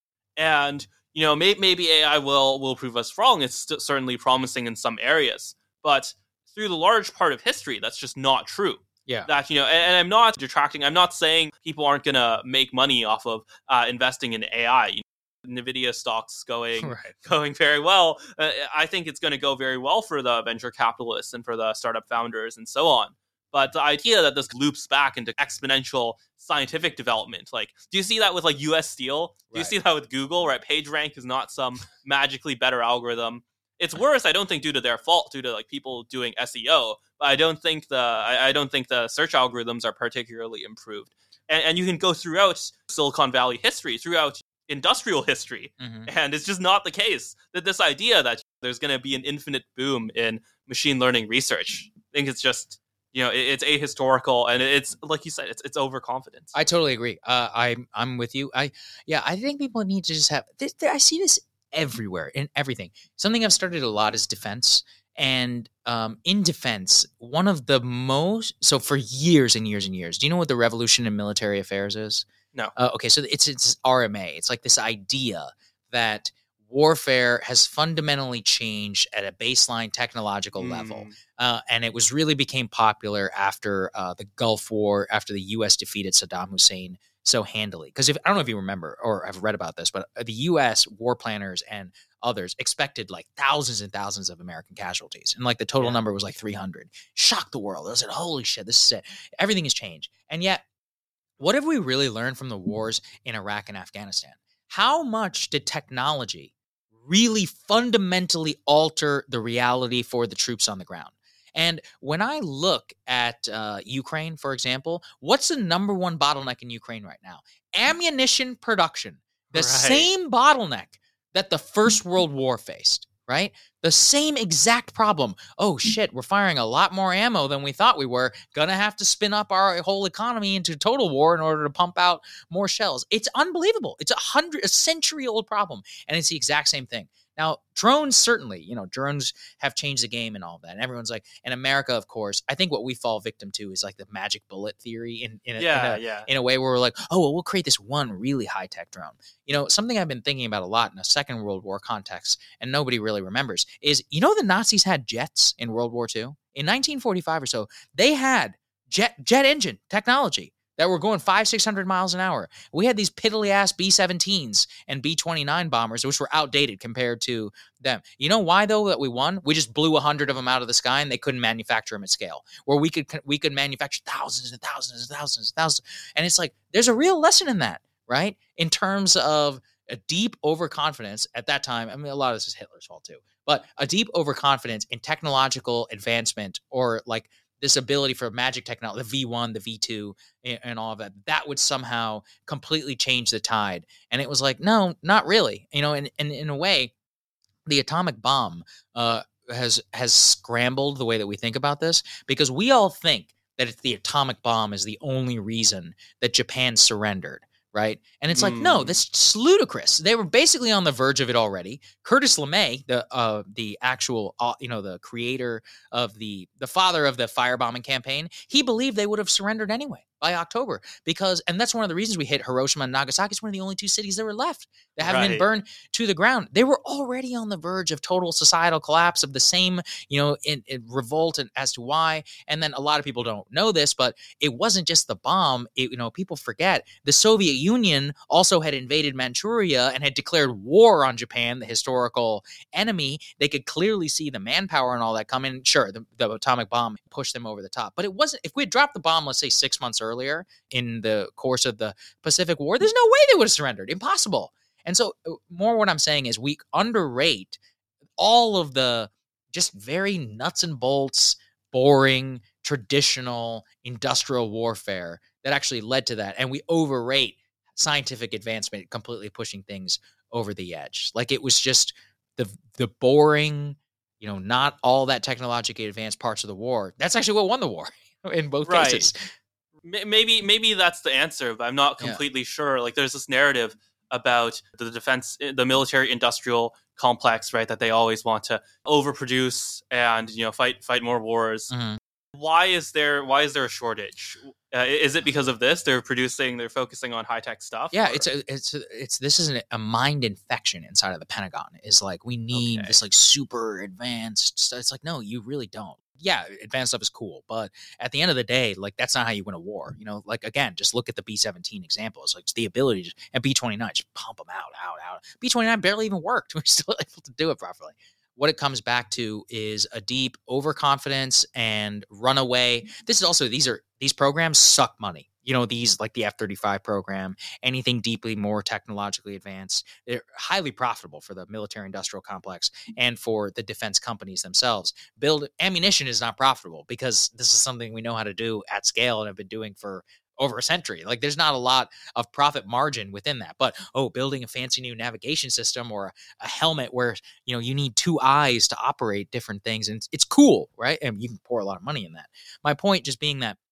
Speaker 2: And maybe AI will prove us wrong. It's certainly promising in some areas, but through the large part of history, that's just not true.
Speaker 1: Yeah.
Speaker 2: That, and I'm not detracting. I'm not saying people aren't going to make money off of investing in AI. NVIDIA stocks going very well. I think it's going to go very well for the venture capitalists and for the startup founders and so on. But the idea that this loops back into exponential scientific development, like, do you see that with like US Steel? Do you see that with Google, right? PageRank is not some magically better algorithm. It's worse, I don't think, due to their fault, due to like people doing SEO. But I don't think the search algorithms are particularly improved. And you can go throughout Silicon Valley history, throughout industrial history, and it's just not the case. That this idea that there's going to be an infinite boom in machine learning research, I think it's just it's ahistorical, and it's like you said, it's overconfidence.
Speaker 1: I totally agree. I'm with you. I think people need to just have. I see this everywhere in everything. Something I've started a lot is defense. And in defense, one of the most, so for years and years and years, do you know what the revolution in military affairs is?
Speaker 2: No.
Speaker 1: Okay, so it's RMA. It's like this idea that warfare has fundamentally changed at a baseline technological level. And it really became popular after the Gulf War, after the U.S. defeated Saddam Hussein so handily. Because I don't know if you remember or have read about this, but the U.S. war planners and others expected like thousands and thousands of American casualties. And like the total number was like 300. Shocked the world. I said, holy shit, this is it. Everything has changed. And yet, what have we really learned from the wars in Iraq and Afghanistan? How much did technology really fundamentally alter the reality for the troops on the ground? And when I look at Ukraine, for example, what's the number one bottleneck in Ukraine right now? Ammunition production. The same bottleneck that the First World War faced, right? The same exact problem. Oh, shit, we're firing a lot more ammo than we thought we were. Gonna have to spin up our whole economy into total war in order to pump out more shells. It's unbelievable. It's a century-old problem, and it's the exact same thing. Now, drones, certainly, drones have changed the game and all that. And everyone's like, in America, of course, I think what we fall victim to is like the magic bullet theory in a way where we're like, oh, well, we'll create this one really high-tech drone. Something I've been thinking about a lot in a Second World War context, and nobody really remembers, is, the Nazis had jets in World War II? In 1945 or so, they had jet engine technology that were going 500-600 miles an hour. We had these piddly-ass B-17s and B-29 bombers, which were outdated compared to them. You know why, though, that we won? We just blew 100 of them out of the sky, and they couldn't manufacture them at scale, where we could manufacture thousands and thousands and thousands and thousands. And it's like, there's a real lesson in that, right? In terms of a deep overconfidence at that time. I mean, a lot of this is Hitler's fault, too. But a deep overconfidence in technological advancement, or like this ability for magic technology, the V1, the V2, and all of that, that would somehow completely change the tide. And it was like, no, not really. And in a way, the atomic bomb has scrambled the way that we think about this, because we all think that it's the atomic bomb is the only reason that Japan surrendered, right? And it's like, no, that's ludicrous. They were basically on the verge of it already. Curtis LeMay, the actual the creator of the father of the firebombing campaign, he believed they would have surrendered anyway by October, and that's one of the reasons we hit Hiroshima and Nagasaki. It's one of the only two cities that were left that haven't been burned to the ground. They were already on the verge of total societal collapse, of the same, in revolt, and as to why. And then a lot of people don't know this, but it wasn't just the bomb. People forget the Soviet Union also had invaded Manchuria and had declared war on Japan, the historical enemy. They could clearly see the manpower and all that coming. Sure, the atomic bomb pushed them over the top, but it wasn't. If we had dropped the bomb, let's say 6 months earlier in the course of the Pacific War, there's no way they would have surrendered. Impossible. And so more what I'm saying is we underrate all of the just very nuts and bolts, boring, traditional industrial warfare that actually led to that. And we overrate scientific advancement completely pushing things over the edge. Like it was just the boring, not all that technologically advanced parts of the war. That's actually what won the war in both cases.
Speaker 2: Maybe that's the answer, but I'm not completely sure. Like there's this narrative about the defense, the military industrial complex, right? That they always want to overproduce and, fight more wars.
Speaker 1: Mm-hmm.
Speaker 2: Why is there a shortage? Is it because of this? They're focusing on high tech stuff?
Speaker 1: Yeah, this is a mind infection inside of the Pentagon. Is like, we need this like super advanced stuff. It's like, no, you really don't. Yeah, advanced stuff is cool, but at the end of the day, like that's not how you win a war. Like again, just look at the B-17 example. It's like the ability and B-29 just pump them out. B-29 barely even worked. We're still able to do it properly. What it comes back to is a deep overconfidence and runaway. These programs suck money. These like the F-35 program, anything deeply more technologically advanced, they're highly profitable for the military industrial complex and for the defense companies themselves. Build ammunition is not profitable because this is something we know how to do at scale and have been doing for over a century. Like there's not a lot of profit margin within that, but building a fancy new navigation system or a helmet where you need two eyes to operate different things, and it's cool, right? And you can pour a lot of money in that. My point just being that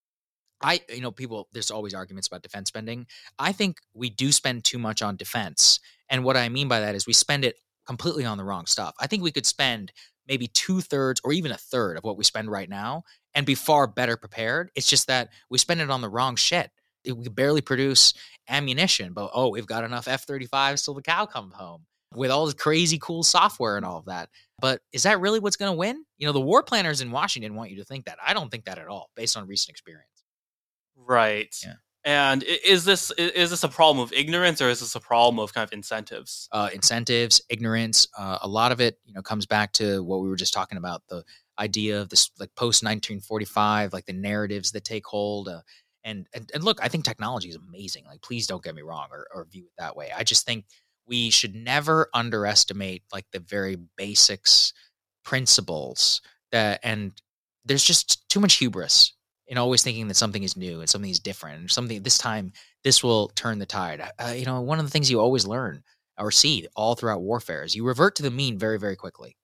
Speaker 1: there's always arguments about defense spending. I think we do spend too much on defense. And what I mean by that is we spend it completely on the wrong stuff. I think we could spend maybe 2/3 or even 1/3 of what we spend right now and be far better prepared. It's just that we spend it on the wrong shit. We barely produce ammunition, but we've got enough F-35s till the cow comes home with all the crazy cool software and all of that. But is that really what's going to win? The war planners in Washington want you to think that. I don't think that at all based on recent experience.
Speaker 2: Right.
Speaker 1: Yeah.
Speaker 2: And is this a problem of ignorance, or is this a problem of kind of incentives?
Speaker 1: Incentives, ignorance. A lot of it, comes back to what we were just talking about, the idea of this like post 1945, like the narratives that take hold. And look, I think technology is amazing. Like, please don't get me wrong or view it that way. I just think we should never underestimate like the very basics, principles and there's just too much hubris in always thinking that something is new and something is different and something this time this will turn the tide. One of the things you always learn or see all throughout warfare is you revert to the mean very, very quickly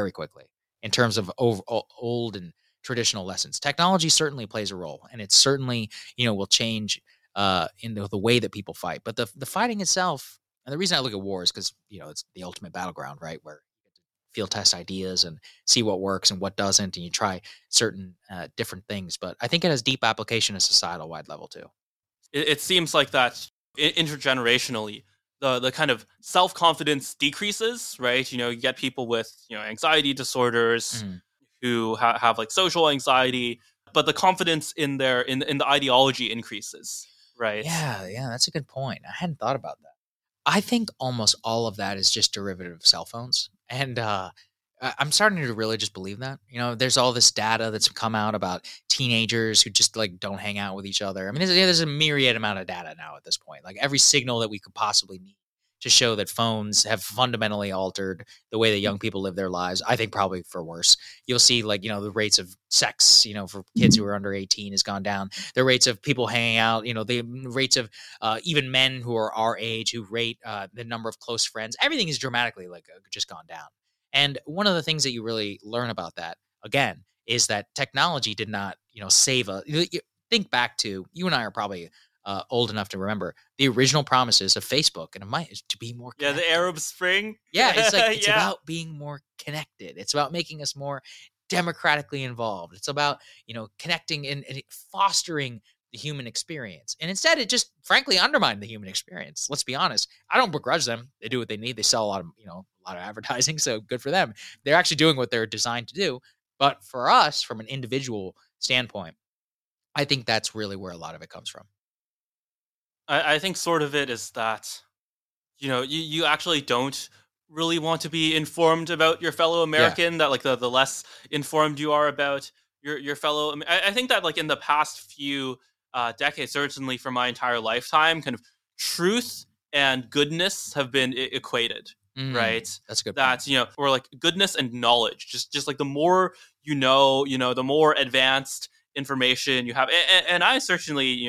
Speaker 1: in terms of old and traditional lessons. Technology certainly plays a role, and it certainly, will change in the way that people fight. But the fighting itself, and the reason I look at war is because, it's the ultimate battleground, right? Where field test ideas and see what works and what doesn't, and you try certain different things. But I think it has deep application at societal wide level too.
Speaker 2: It seems like that intergenerationally, the kind of self-confidence decreases, right? You get people with anxiety disorders who have like social anxiety, but the confidence in the ideology increases, right?
Speaker 1: Yeah, that's a good point. I hadn't thought about that. I think almost all of that is just derivative of cell phones. And I'm starting to really just believe that. There's all this data that's come out about teenagers who just like don't hang out with each other. I mean, there's a myriad amount of data now at this point. Like every signal that we could possibly need to show that phones have fundamentally altered the way that young people live their lives. I think probably for worse. You'll see the rates of sex, for kids who are under 18 has gone down. The rates of people hanging out, the rates of even men who are our age who rate the number of close friends. Everything is dramatically just gone down. And one of the things that you really learn about that, again, is that technology did not, save us. Think back to, you and I are probably old enough to remember the original promises of Facebook, and it might to be more connected.
Speaker 2: The Arab Spring.
Speaker 1: Yeah, it's about being more connected. It's about making us more democratically involved. It's about connecting and fostering the human experience. And instead, it just frankly undermined the human experience. Let's be honest. I don't begrudge them. They do what they need. They sell a lot of advertising, so good for them. They're actually doing what they're designed to do. But for us, from an individual standpoint, I think that's really where a lot of it comes from.
Speaker 2: I think sort of it is that, you actually don't really want to be informed about your fellow American, that the less informed you are about your fellow. I think that in the past few decades, certainly for my entire lifetime, kind of truth and goodness have been equated. Right.
Speaker 1: That's a good
Speaker 2: point. Or goodness and knowledge, just the more the more advanced information you have. And I certainly,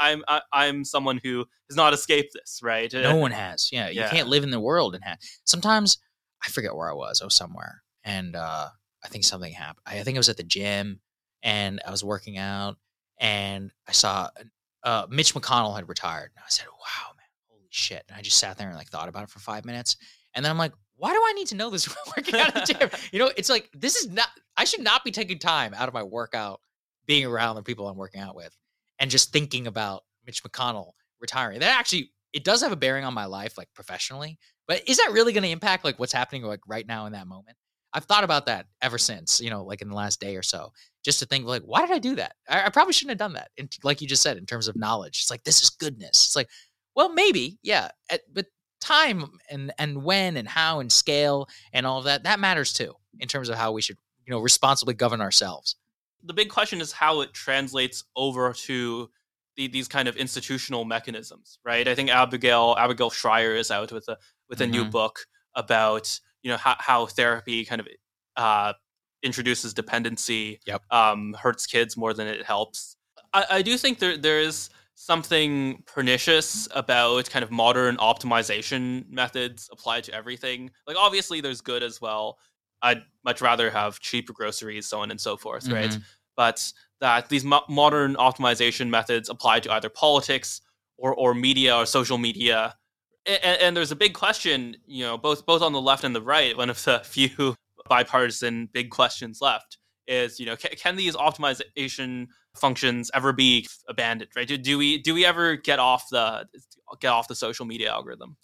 Speaker 2: I'm someone who has not escaped this, right?
Speaker 1: No one has. Yeah. You can't live in the world and sometimes I forget where I was. I was somewhere and I think something happened. I think I was at the gym and I was working out and I saw Mitch McConnell had retired. And I said, wow, man, holy shit. And I just sat there and thought about it for 5 minutes. And then I'm like, why do I need to know this working out at the gym? It's this is not, I should not be taking time out of my workout, being around the people I'm working out with and just thinking about Mitch McConnell retiring. That actually, it does have a bearing on my life, professionally, but is that really going to impact what's happening right now in that moment? I've thought about that ever since, in the last day or so, just to think why did I do that? I probably shouldn't have done that. And like you just said, in terms of knowledge, it's this is goodness. It's well, maybe, yeah. But time and when and how and scale and all of that matters too, in terms of how we should, responsibly govern ourselves.
Speaker 2: The big question is how it translates over to these kind of institutional mechanisms, right? I think Abigail Shrier is out with a new book about how therapy kind of introduces dependency, hurts kids more than it helps. I do think there is something pernicious about kind of modern optimization methods applied to everything. Obviously, there's good as well. I'd much rather have cheaper groceries, so on and so forth, right? But that these modern optimization methods apply to either politics or media or social media. And there's a big question, both on the left and the right, one of the few bipartisan big questions left is, can these optimization functions ever be abandoned, right? Do we ever get off the social media algorithm?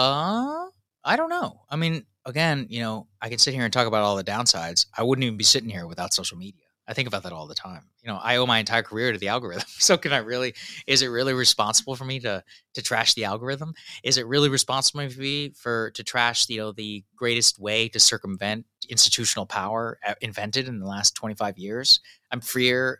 Speaker 1: I don't know. I mean, again, I can sit here and talk about all the downsides. I wouldn't even be sitting here without social media. I think about that all the time. I owe my entire career to the algorithm. So is it really responsible for me to trash the algorithm? Is it really responsible for me to trash, the greatest way to circumvent institutional power invented in the last 25 years? I'm freer.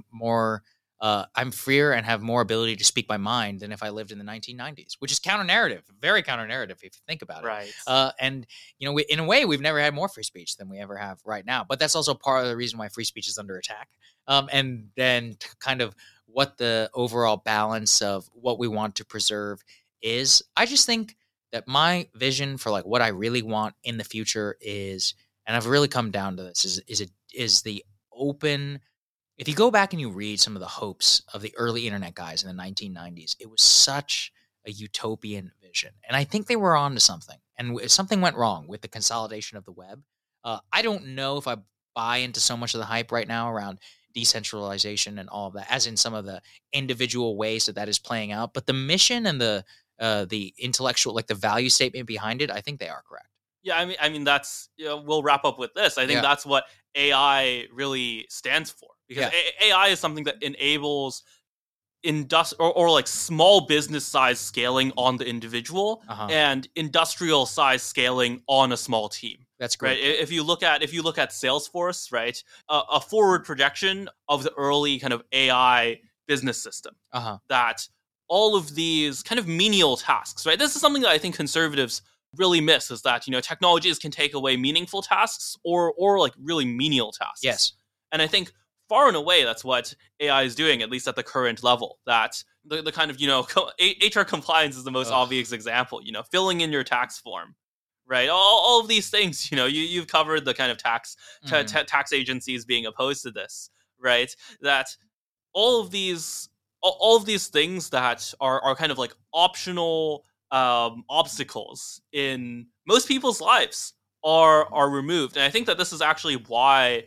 Speaker 1: I'm freer and have more ability to speak my mind than if I lived in the 1990s, which is counter-narrative, very counter-narrative if you think about it.
Speaker 2: Right.
Speaker 1: And, in a way, we've never had more free speech than we ever have right now. But that's also part of the reason why free speech is under attack. And then kind of what the overall balance of what we want to preserve is. I just think that my vision for what I really want in the future is, and I've really come down to this, is the open. If you go back and you read some of the hopes of the early internet guys in the 1990s, it was such a utopian vision. And I think they were on to something. And something went wrong with the consolidation of the web. I don't know if I buy into so much of the hype right now around decentralization and all of that, as in some of the individual ways that is playing out. But the mission and the intellectual, the value statement behind it, I think they are correct.
Speaker 2: Yeah, I mean that's, we'll wrap up with this. I think that's what AI really stands for. Because AI is something that enables small business size scaling on the individual and industrial size scaling on a small team.
Speaker 1: That's great.
Speaker 2: Right? If you look at Salesforce, right, a forward projection of the early kind of AI business system that all of these kind of menial tasks, right? This is something that I think conservatives really miss, is that, technologies can take away meaningful tasks or like really menial tasks.
Speaker 1: Yes.
Speaker 2: And I think far and away that's what AI is doing, at least at the current level. That the kind of, HR compliance is the most obvious example, filling in your tax form, right? All of these things, you've covered the kind of tax agencies being opposed to this, right? That all of these things that are kind of like optional obstacles in most people's lives are removed. And I think that this is actually why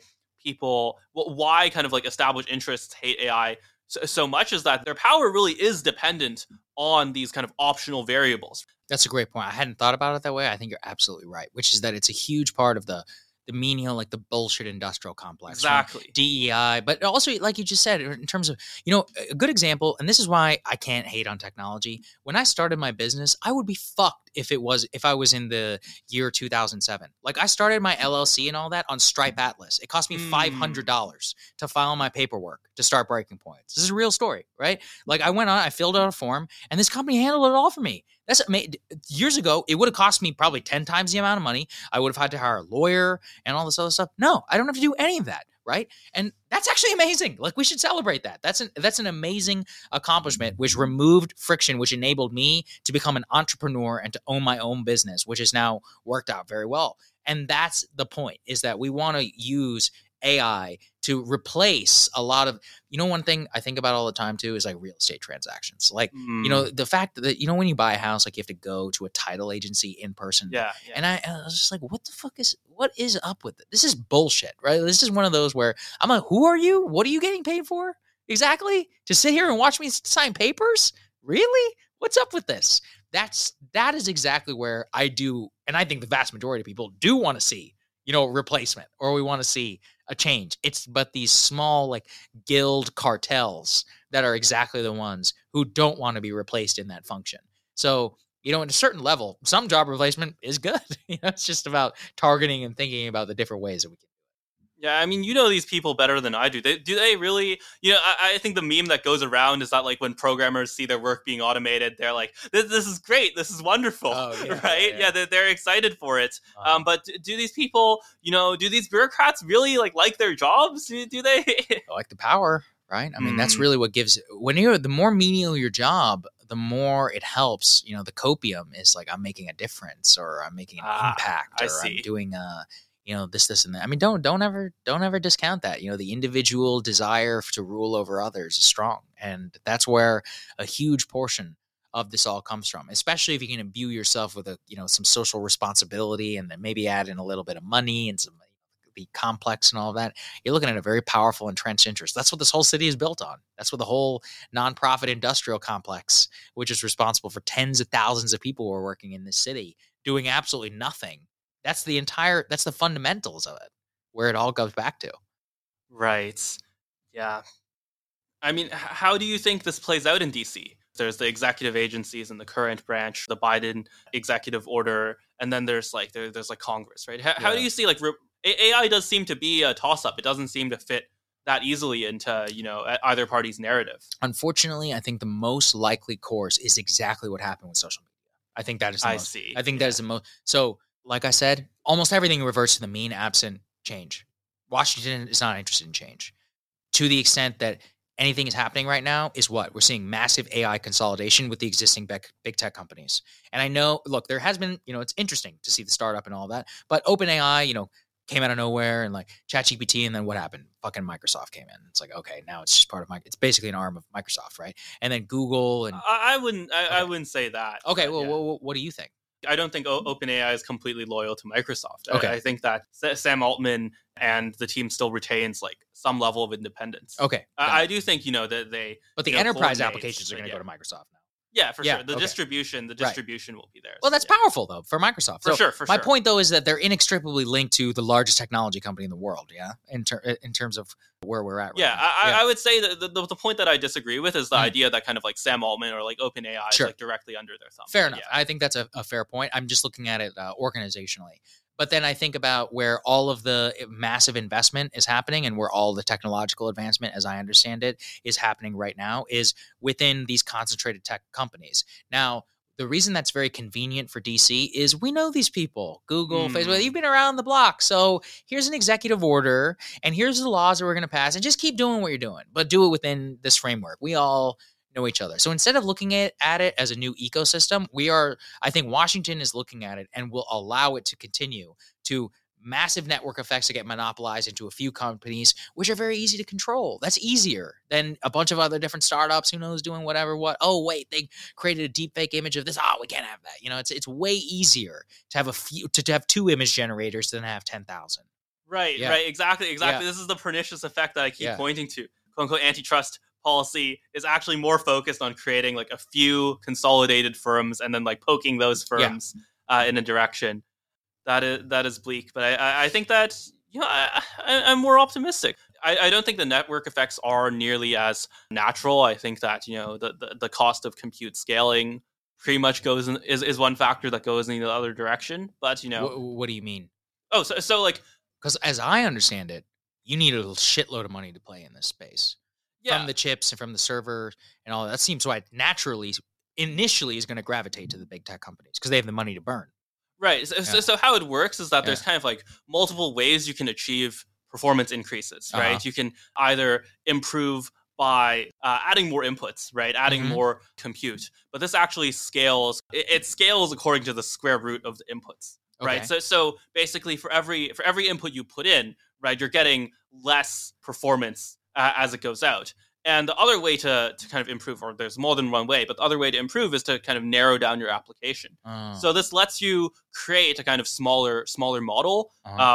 Speaker 2: why kind of like established interests hate AI so much, is that their power really is dependent on these kind of optional variables.
Speaker 1: That's a great point. I hadn't thought about it that way. I think you're absolutely right, which is that it's a huge part of the menial, like the bullshit industrial complex.
Speaker 2: Exactly.
Speaker 1: DEI, but also, like you just said, in terms of, a good example, and this is why I can't hate on technology. When I started my business, I would be fucked if I was in the year 2007. Like, I started my LLC and all that on Stripe Atlas. It cost me $500 to file my paperwork to start Breaking Points. This is a real story, right? Like, I filled out a form, and this company handled it all for me. Years ago, it would have cost me probably 10 times the amount of money. I would have had to hire a lawyer and all this other stuff. No, I don't have to do any of that, right? And that's actually amazing. Like, we should celebrate that. That's an amazing accomplishment, which removed friction, which enabled me to become an entrepreneur and to own my own business, which has now worked out very well. And that's the point, is that we want to use AI to replace a lot of, one thing I think about all the time too is like real estate transactions. Like, the fact that, when you buy a house, like you have to go to a title agency in person.
Speaker 2: Yeah.
Speaker 1: And I was just like, what is up with it? This is bullshit, right? This is one of those where I'm like, who are you? What are you getting paid for? Exactly? To sit here and watch me sign papers? Really? What's up with this? That is exactly where I do. And I think the vast majority of people do want to see, replacement, or we want to see a change. But these small, like, guild cartels that are exactly the ones who don't want to be replaced in that function. So, at a certain level, some job replacement is good. It's just about targeting and thinking about the different ways that we can.
Speaker 2: Yeah, I mean, these people better than I do. Do they really? I think the meme that goes around is that, like, when programmers see their work being automated, they're like, "This is great. This is wonderful."
Speaker 1: Oh, yeah,
Speaker 2: right?
Speaker 1: Yeah,
Speaker 2: they're excited for it. But do these people, do these bureaucrats really like their jobs? Do they?
Speaker 1: I like the power, right? I mean, that's really what gives. The more menial your job, the more it helps. The copium is like, I'm making a difference, or I'm making an impact, or I'm doing this and that. I mean, don't ever discount that. The individual desire to rule over others is strong. And that's where a huge portion of this all comes from, especially if you can imbue yourself with some social responsibility, and then maybe add in a little bit of money and some be complex and all of that. You're looking at a very powerful entrenched interest. That's what this whole city is built on. That's what the whole nonprofit industrial complex, which is responsible for tens of thousands of people who are working in this city, doing absolutely nothing. That's the fundamentals of it, where it all goes back to.
Speaker 2: Right. Yeah. I mean, how do you think this plays out in DC? There's the executive agencies in the current branch, the Biden executive order, and then there's Congress, right? How do you see, like, AI does seem to be a toss-up. It doesn't seem to fit that easily into, either party's narrative.
Speaker 1: Unfortunately, I think the most likely course is exactly what happened with social media. I think that is the most.
Speaker 2: See.
Speaker 1: I think that is the most. So, like I said, almost everything reverts to the mean absent change. Washington is not interested in change, to the extent that anything is happening right now is what? We're seeing massive AI consolidation with the existing big tech companies. And I know, look, there has been, it's interesting to see the startup and all that, but OpenAI, came out of nowhere, and like ChatGPT, and then what happened? Fucking Microsoft came in. It's like, okay, now it's just part of it's basically an arm of Microsoft, right? And then Google, and
Speaker 2: I wouldn't say that.
Speaker 1: Okay, well, what do you think?
Speaker 2: I don't think OpenAI is completely loyal to Microsoft.
Speaker 1: Okay.
Speaker 2: I think that Sam Altman and the team still retains like some level of independence.
Speaker 1: Okay.
Speaker 2: I do think, that they...
Speaker 1: But the enterprise applications are going to go to Microsoft now.
Speaker 2: Yeah, for sure. The distribution will be there.
Speaker 1: Well, that's powerful, though, for Microsoft.
Speaker 2: For sure.
Speaker 1: My point, though, is that they're inextricably linked to the largest technology company in the world, in terms of where we're at right now.
Speaker 2: I would say that the point that I disagree with is the idea that kind of like Sam Altman or like OpenAI is like directly under their thumb.
Speaker 1: Fair enough. I think that's a fair point. I'm just looking at it organizationally. But then I think about where all of the massive investment is happening and where all the technological advancement, as I understand it, is happening right now is within these concentrated tech companies. Now, the reason that's very convenient for DC is we know these people, Google, Facebook, you've been around the block. So here's an executive order and here's the laws that we're going to pass and just keep doing what you're doing, but do it within this framework. We all know each other. So instead of looking at it as a new ecosystem, I think Washington is looking at it and will allow it to continue to massive network effects that get monopolized into a few companies, which are very easy to control. That's easier than a bunch of other different startups, who knows, doing whatever, what. Oh, wait, they created a deep fake image of this. Oh, we can't have that. It's way easier to have to have 2 image generators than have 10,000.
Speaker 2: Right, right. Exactly. Yeah. This is the pernicious effect that I keep pointing to. Quote unquote antitrust policy is actually more focused on creating like a few consolidated firms and then like poking those firms in a direction. That is bleak, but I think that I'm more optimistic. I don't think the network effects are nearly as natural. I think that the cost of compute scaling pretty much is one factor that goes in the other direction. But
Speaker 1: what do you mean?
Speaker 2: Oh, so like,
Speaker 1: because as I understand it, you need a shitload of money to play in this space. From the chips and from the server and all that seems why naturally initially is going to gravitate to the big tech companies because they have the money to burn.
Speaker 2: Right. So how it works is that there's kind of like multiple ways you can achieve performance increases, right? You can either improve by adding more inputs, right? Adding more compute. But this actually scales. It scales according to the square root of the inputs, right? So basically for every input you put in, right, you're getting less performance as it goes out. And the other way to kind of improve, or there's more than one way, but the other way to improve is to kind of narrow down your application. So this lets you create a kind of smaller model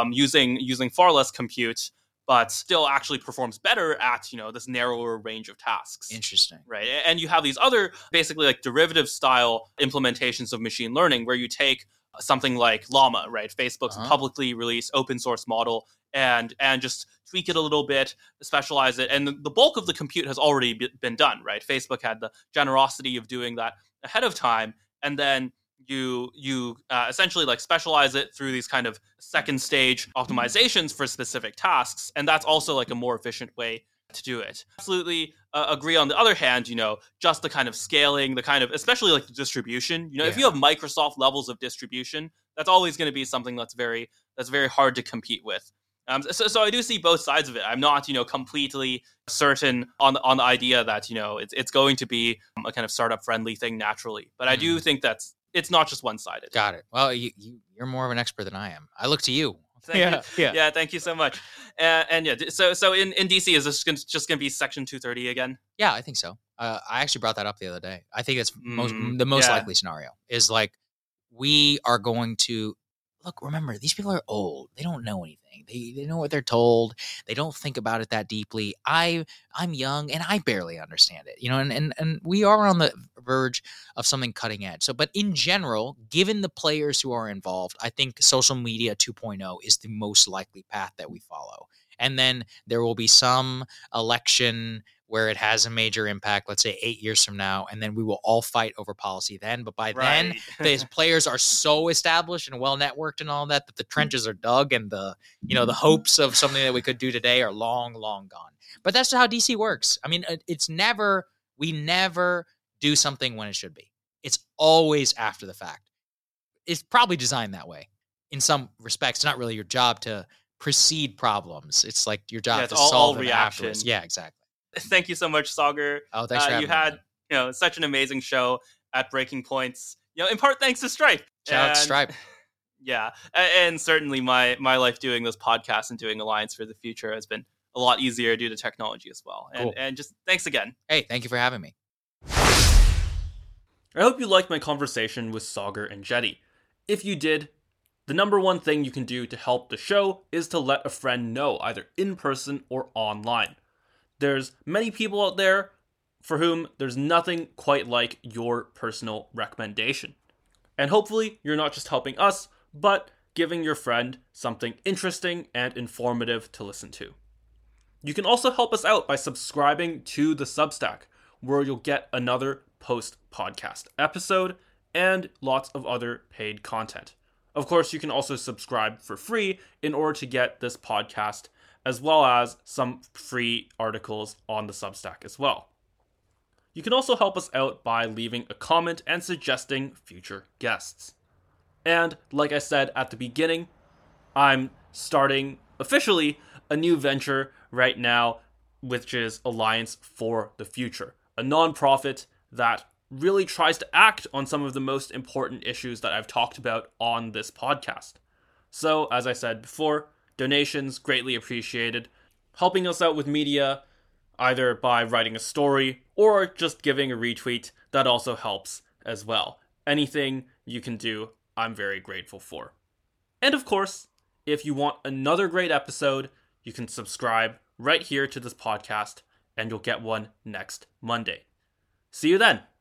Speaker 2: using far less compute, but still actually performs better at, this narrower range of tasks.
Speaker 1: Interesting.
Speaker 2: Right. And you have these other basically like derivative style implementations of machine learning where you take something like Llama, right? Facebook's publicly released open source model and just tweak it a little bit, specialize it. And the bulk of the compute has already been done, right? Facebook had the generosity of doing that ahead of time. And then you essentially like specialize it through these kind of second stage optimizations for specific tasks. And that's also like a more efficient way to do it. Absolutely agree. On the other hand, just the kind of scaling, the kind of, especially like the distribution, if you have Microsoft levels of distribution, that's always going to be something that's very hard to compete with. So I do see both sides of it. I'm not, completely certain on the idea that, it's going to be a kind of startup friendly thing naturally. But I do think it's not just one-sided.
Speaker 1: Got it. Well, you're more of an expert than I am. I look to you.
Speaker 2: Thank you. Yeah, thank you so much. And so in DC, is this just going to be Section 230 again?
Speaker 1: Yeah, I think so. I actually brought that up the other day. I think it's the most likely scenario is like we are going to look. Remember, these people are old. They don't know anything. They know what they're told. They don't think about it that deeply. I'm young and I barely understand it. And we are on the verge of something cutting edge. So, but in general, given the players who are involved, I think social media 2.0 is the most likely path that we follow. And then there will be some election where it has a major impact, let's say 8 years from now, and then we will all fight over policy then. But by then, these players are so established and well-networked and all that the trenches are dug and the hopes of something that we could do today are long, long gone. But that's how DC works. I mean, we never do something when it should be. It's always after the fact. It's probably designed that way. In some respects, it's not really your job to precede problems. It's like your job to solve them afterwards. Yeah, exactly.
Speaker 2: Thank you so much, Sauger.
Speaker 1: Oh, thanks for having me.
Speaker 2: You had, such an amazing show at Breaking Points. In part thanks to Stripe.
Speaker 1: Shout out to Stripe.
Speaker 2: Yeah, and certainly my life doing this podcast and doing Alliance for the Future has been a lot easier due to technology as well.
Speaker 1: Cool.
Speaker 2: And just thanks again.
Speaker 1: Hey, thank you for having me.
Speaker 2: I hope you liked my conversation with Sauger and Jetty. If you did, the number one thing you can do to help the show is to let a friend know, either in person or online. There's many people out there for whom there's nothing quite like your personal recommendation. And hopefully you're not just helping us, but giving your friend something interesting and informative to listen to. You can also help us out by subscribing to the Substack, where you'll get another post-podcast episode and lots of other paid content. Of course, you can also subscribe for free in order to get this podcast, as well as some free articles on the Substack as well. You can also help us out by leaving a comment and suggesting future guests. And like I said at the beginning, I'm starting officially a new venture right now, which is Alliance for the Future, a nonprofit that really tries to act on some of the most important issues that I've talked about on this podcast. So, as I said before, donations greatly appreciated. Helping us out with media, either by writing a story or just giving a retweet, that also helps as well. Anything you can do, I'm very grateful for. And of course, if you want another great episode, you can subscribe right here to this podcast, and you'll get one next Monday. See you then.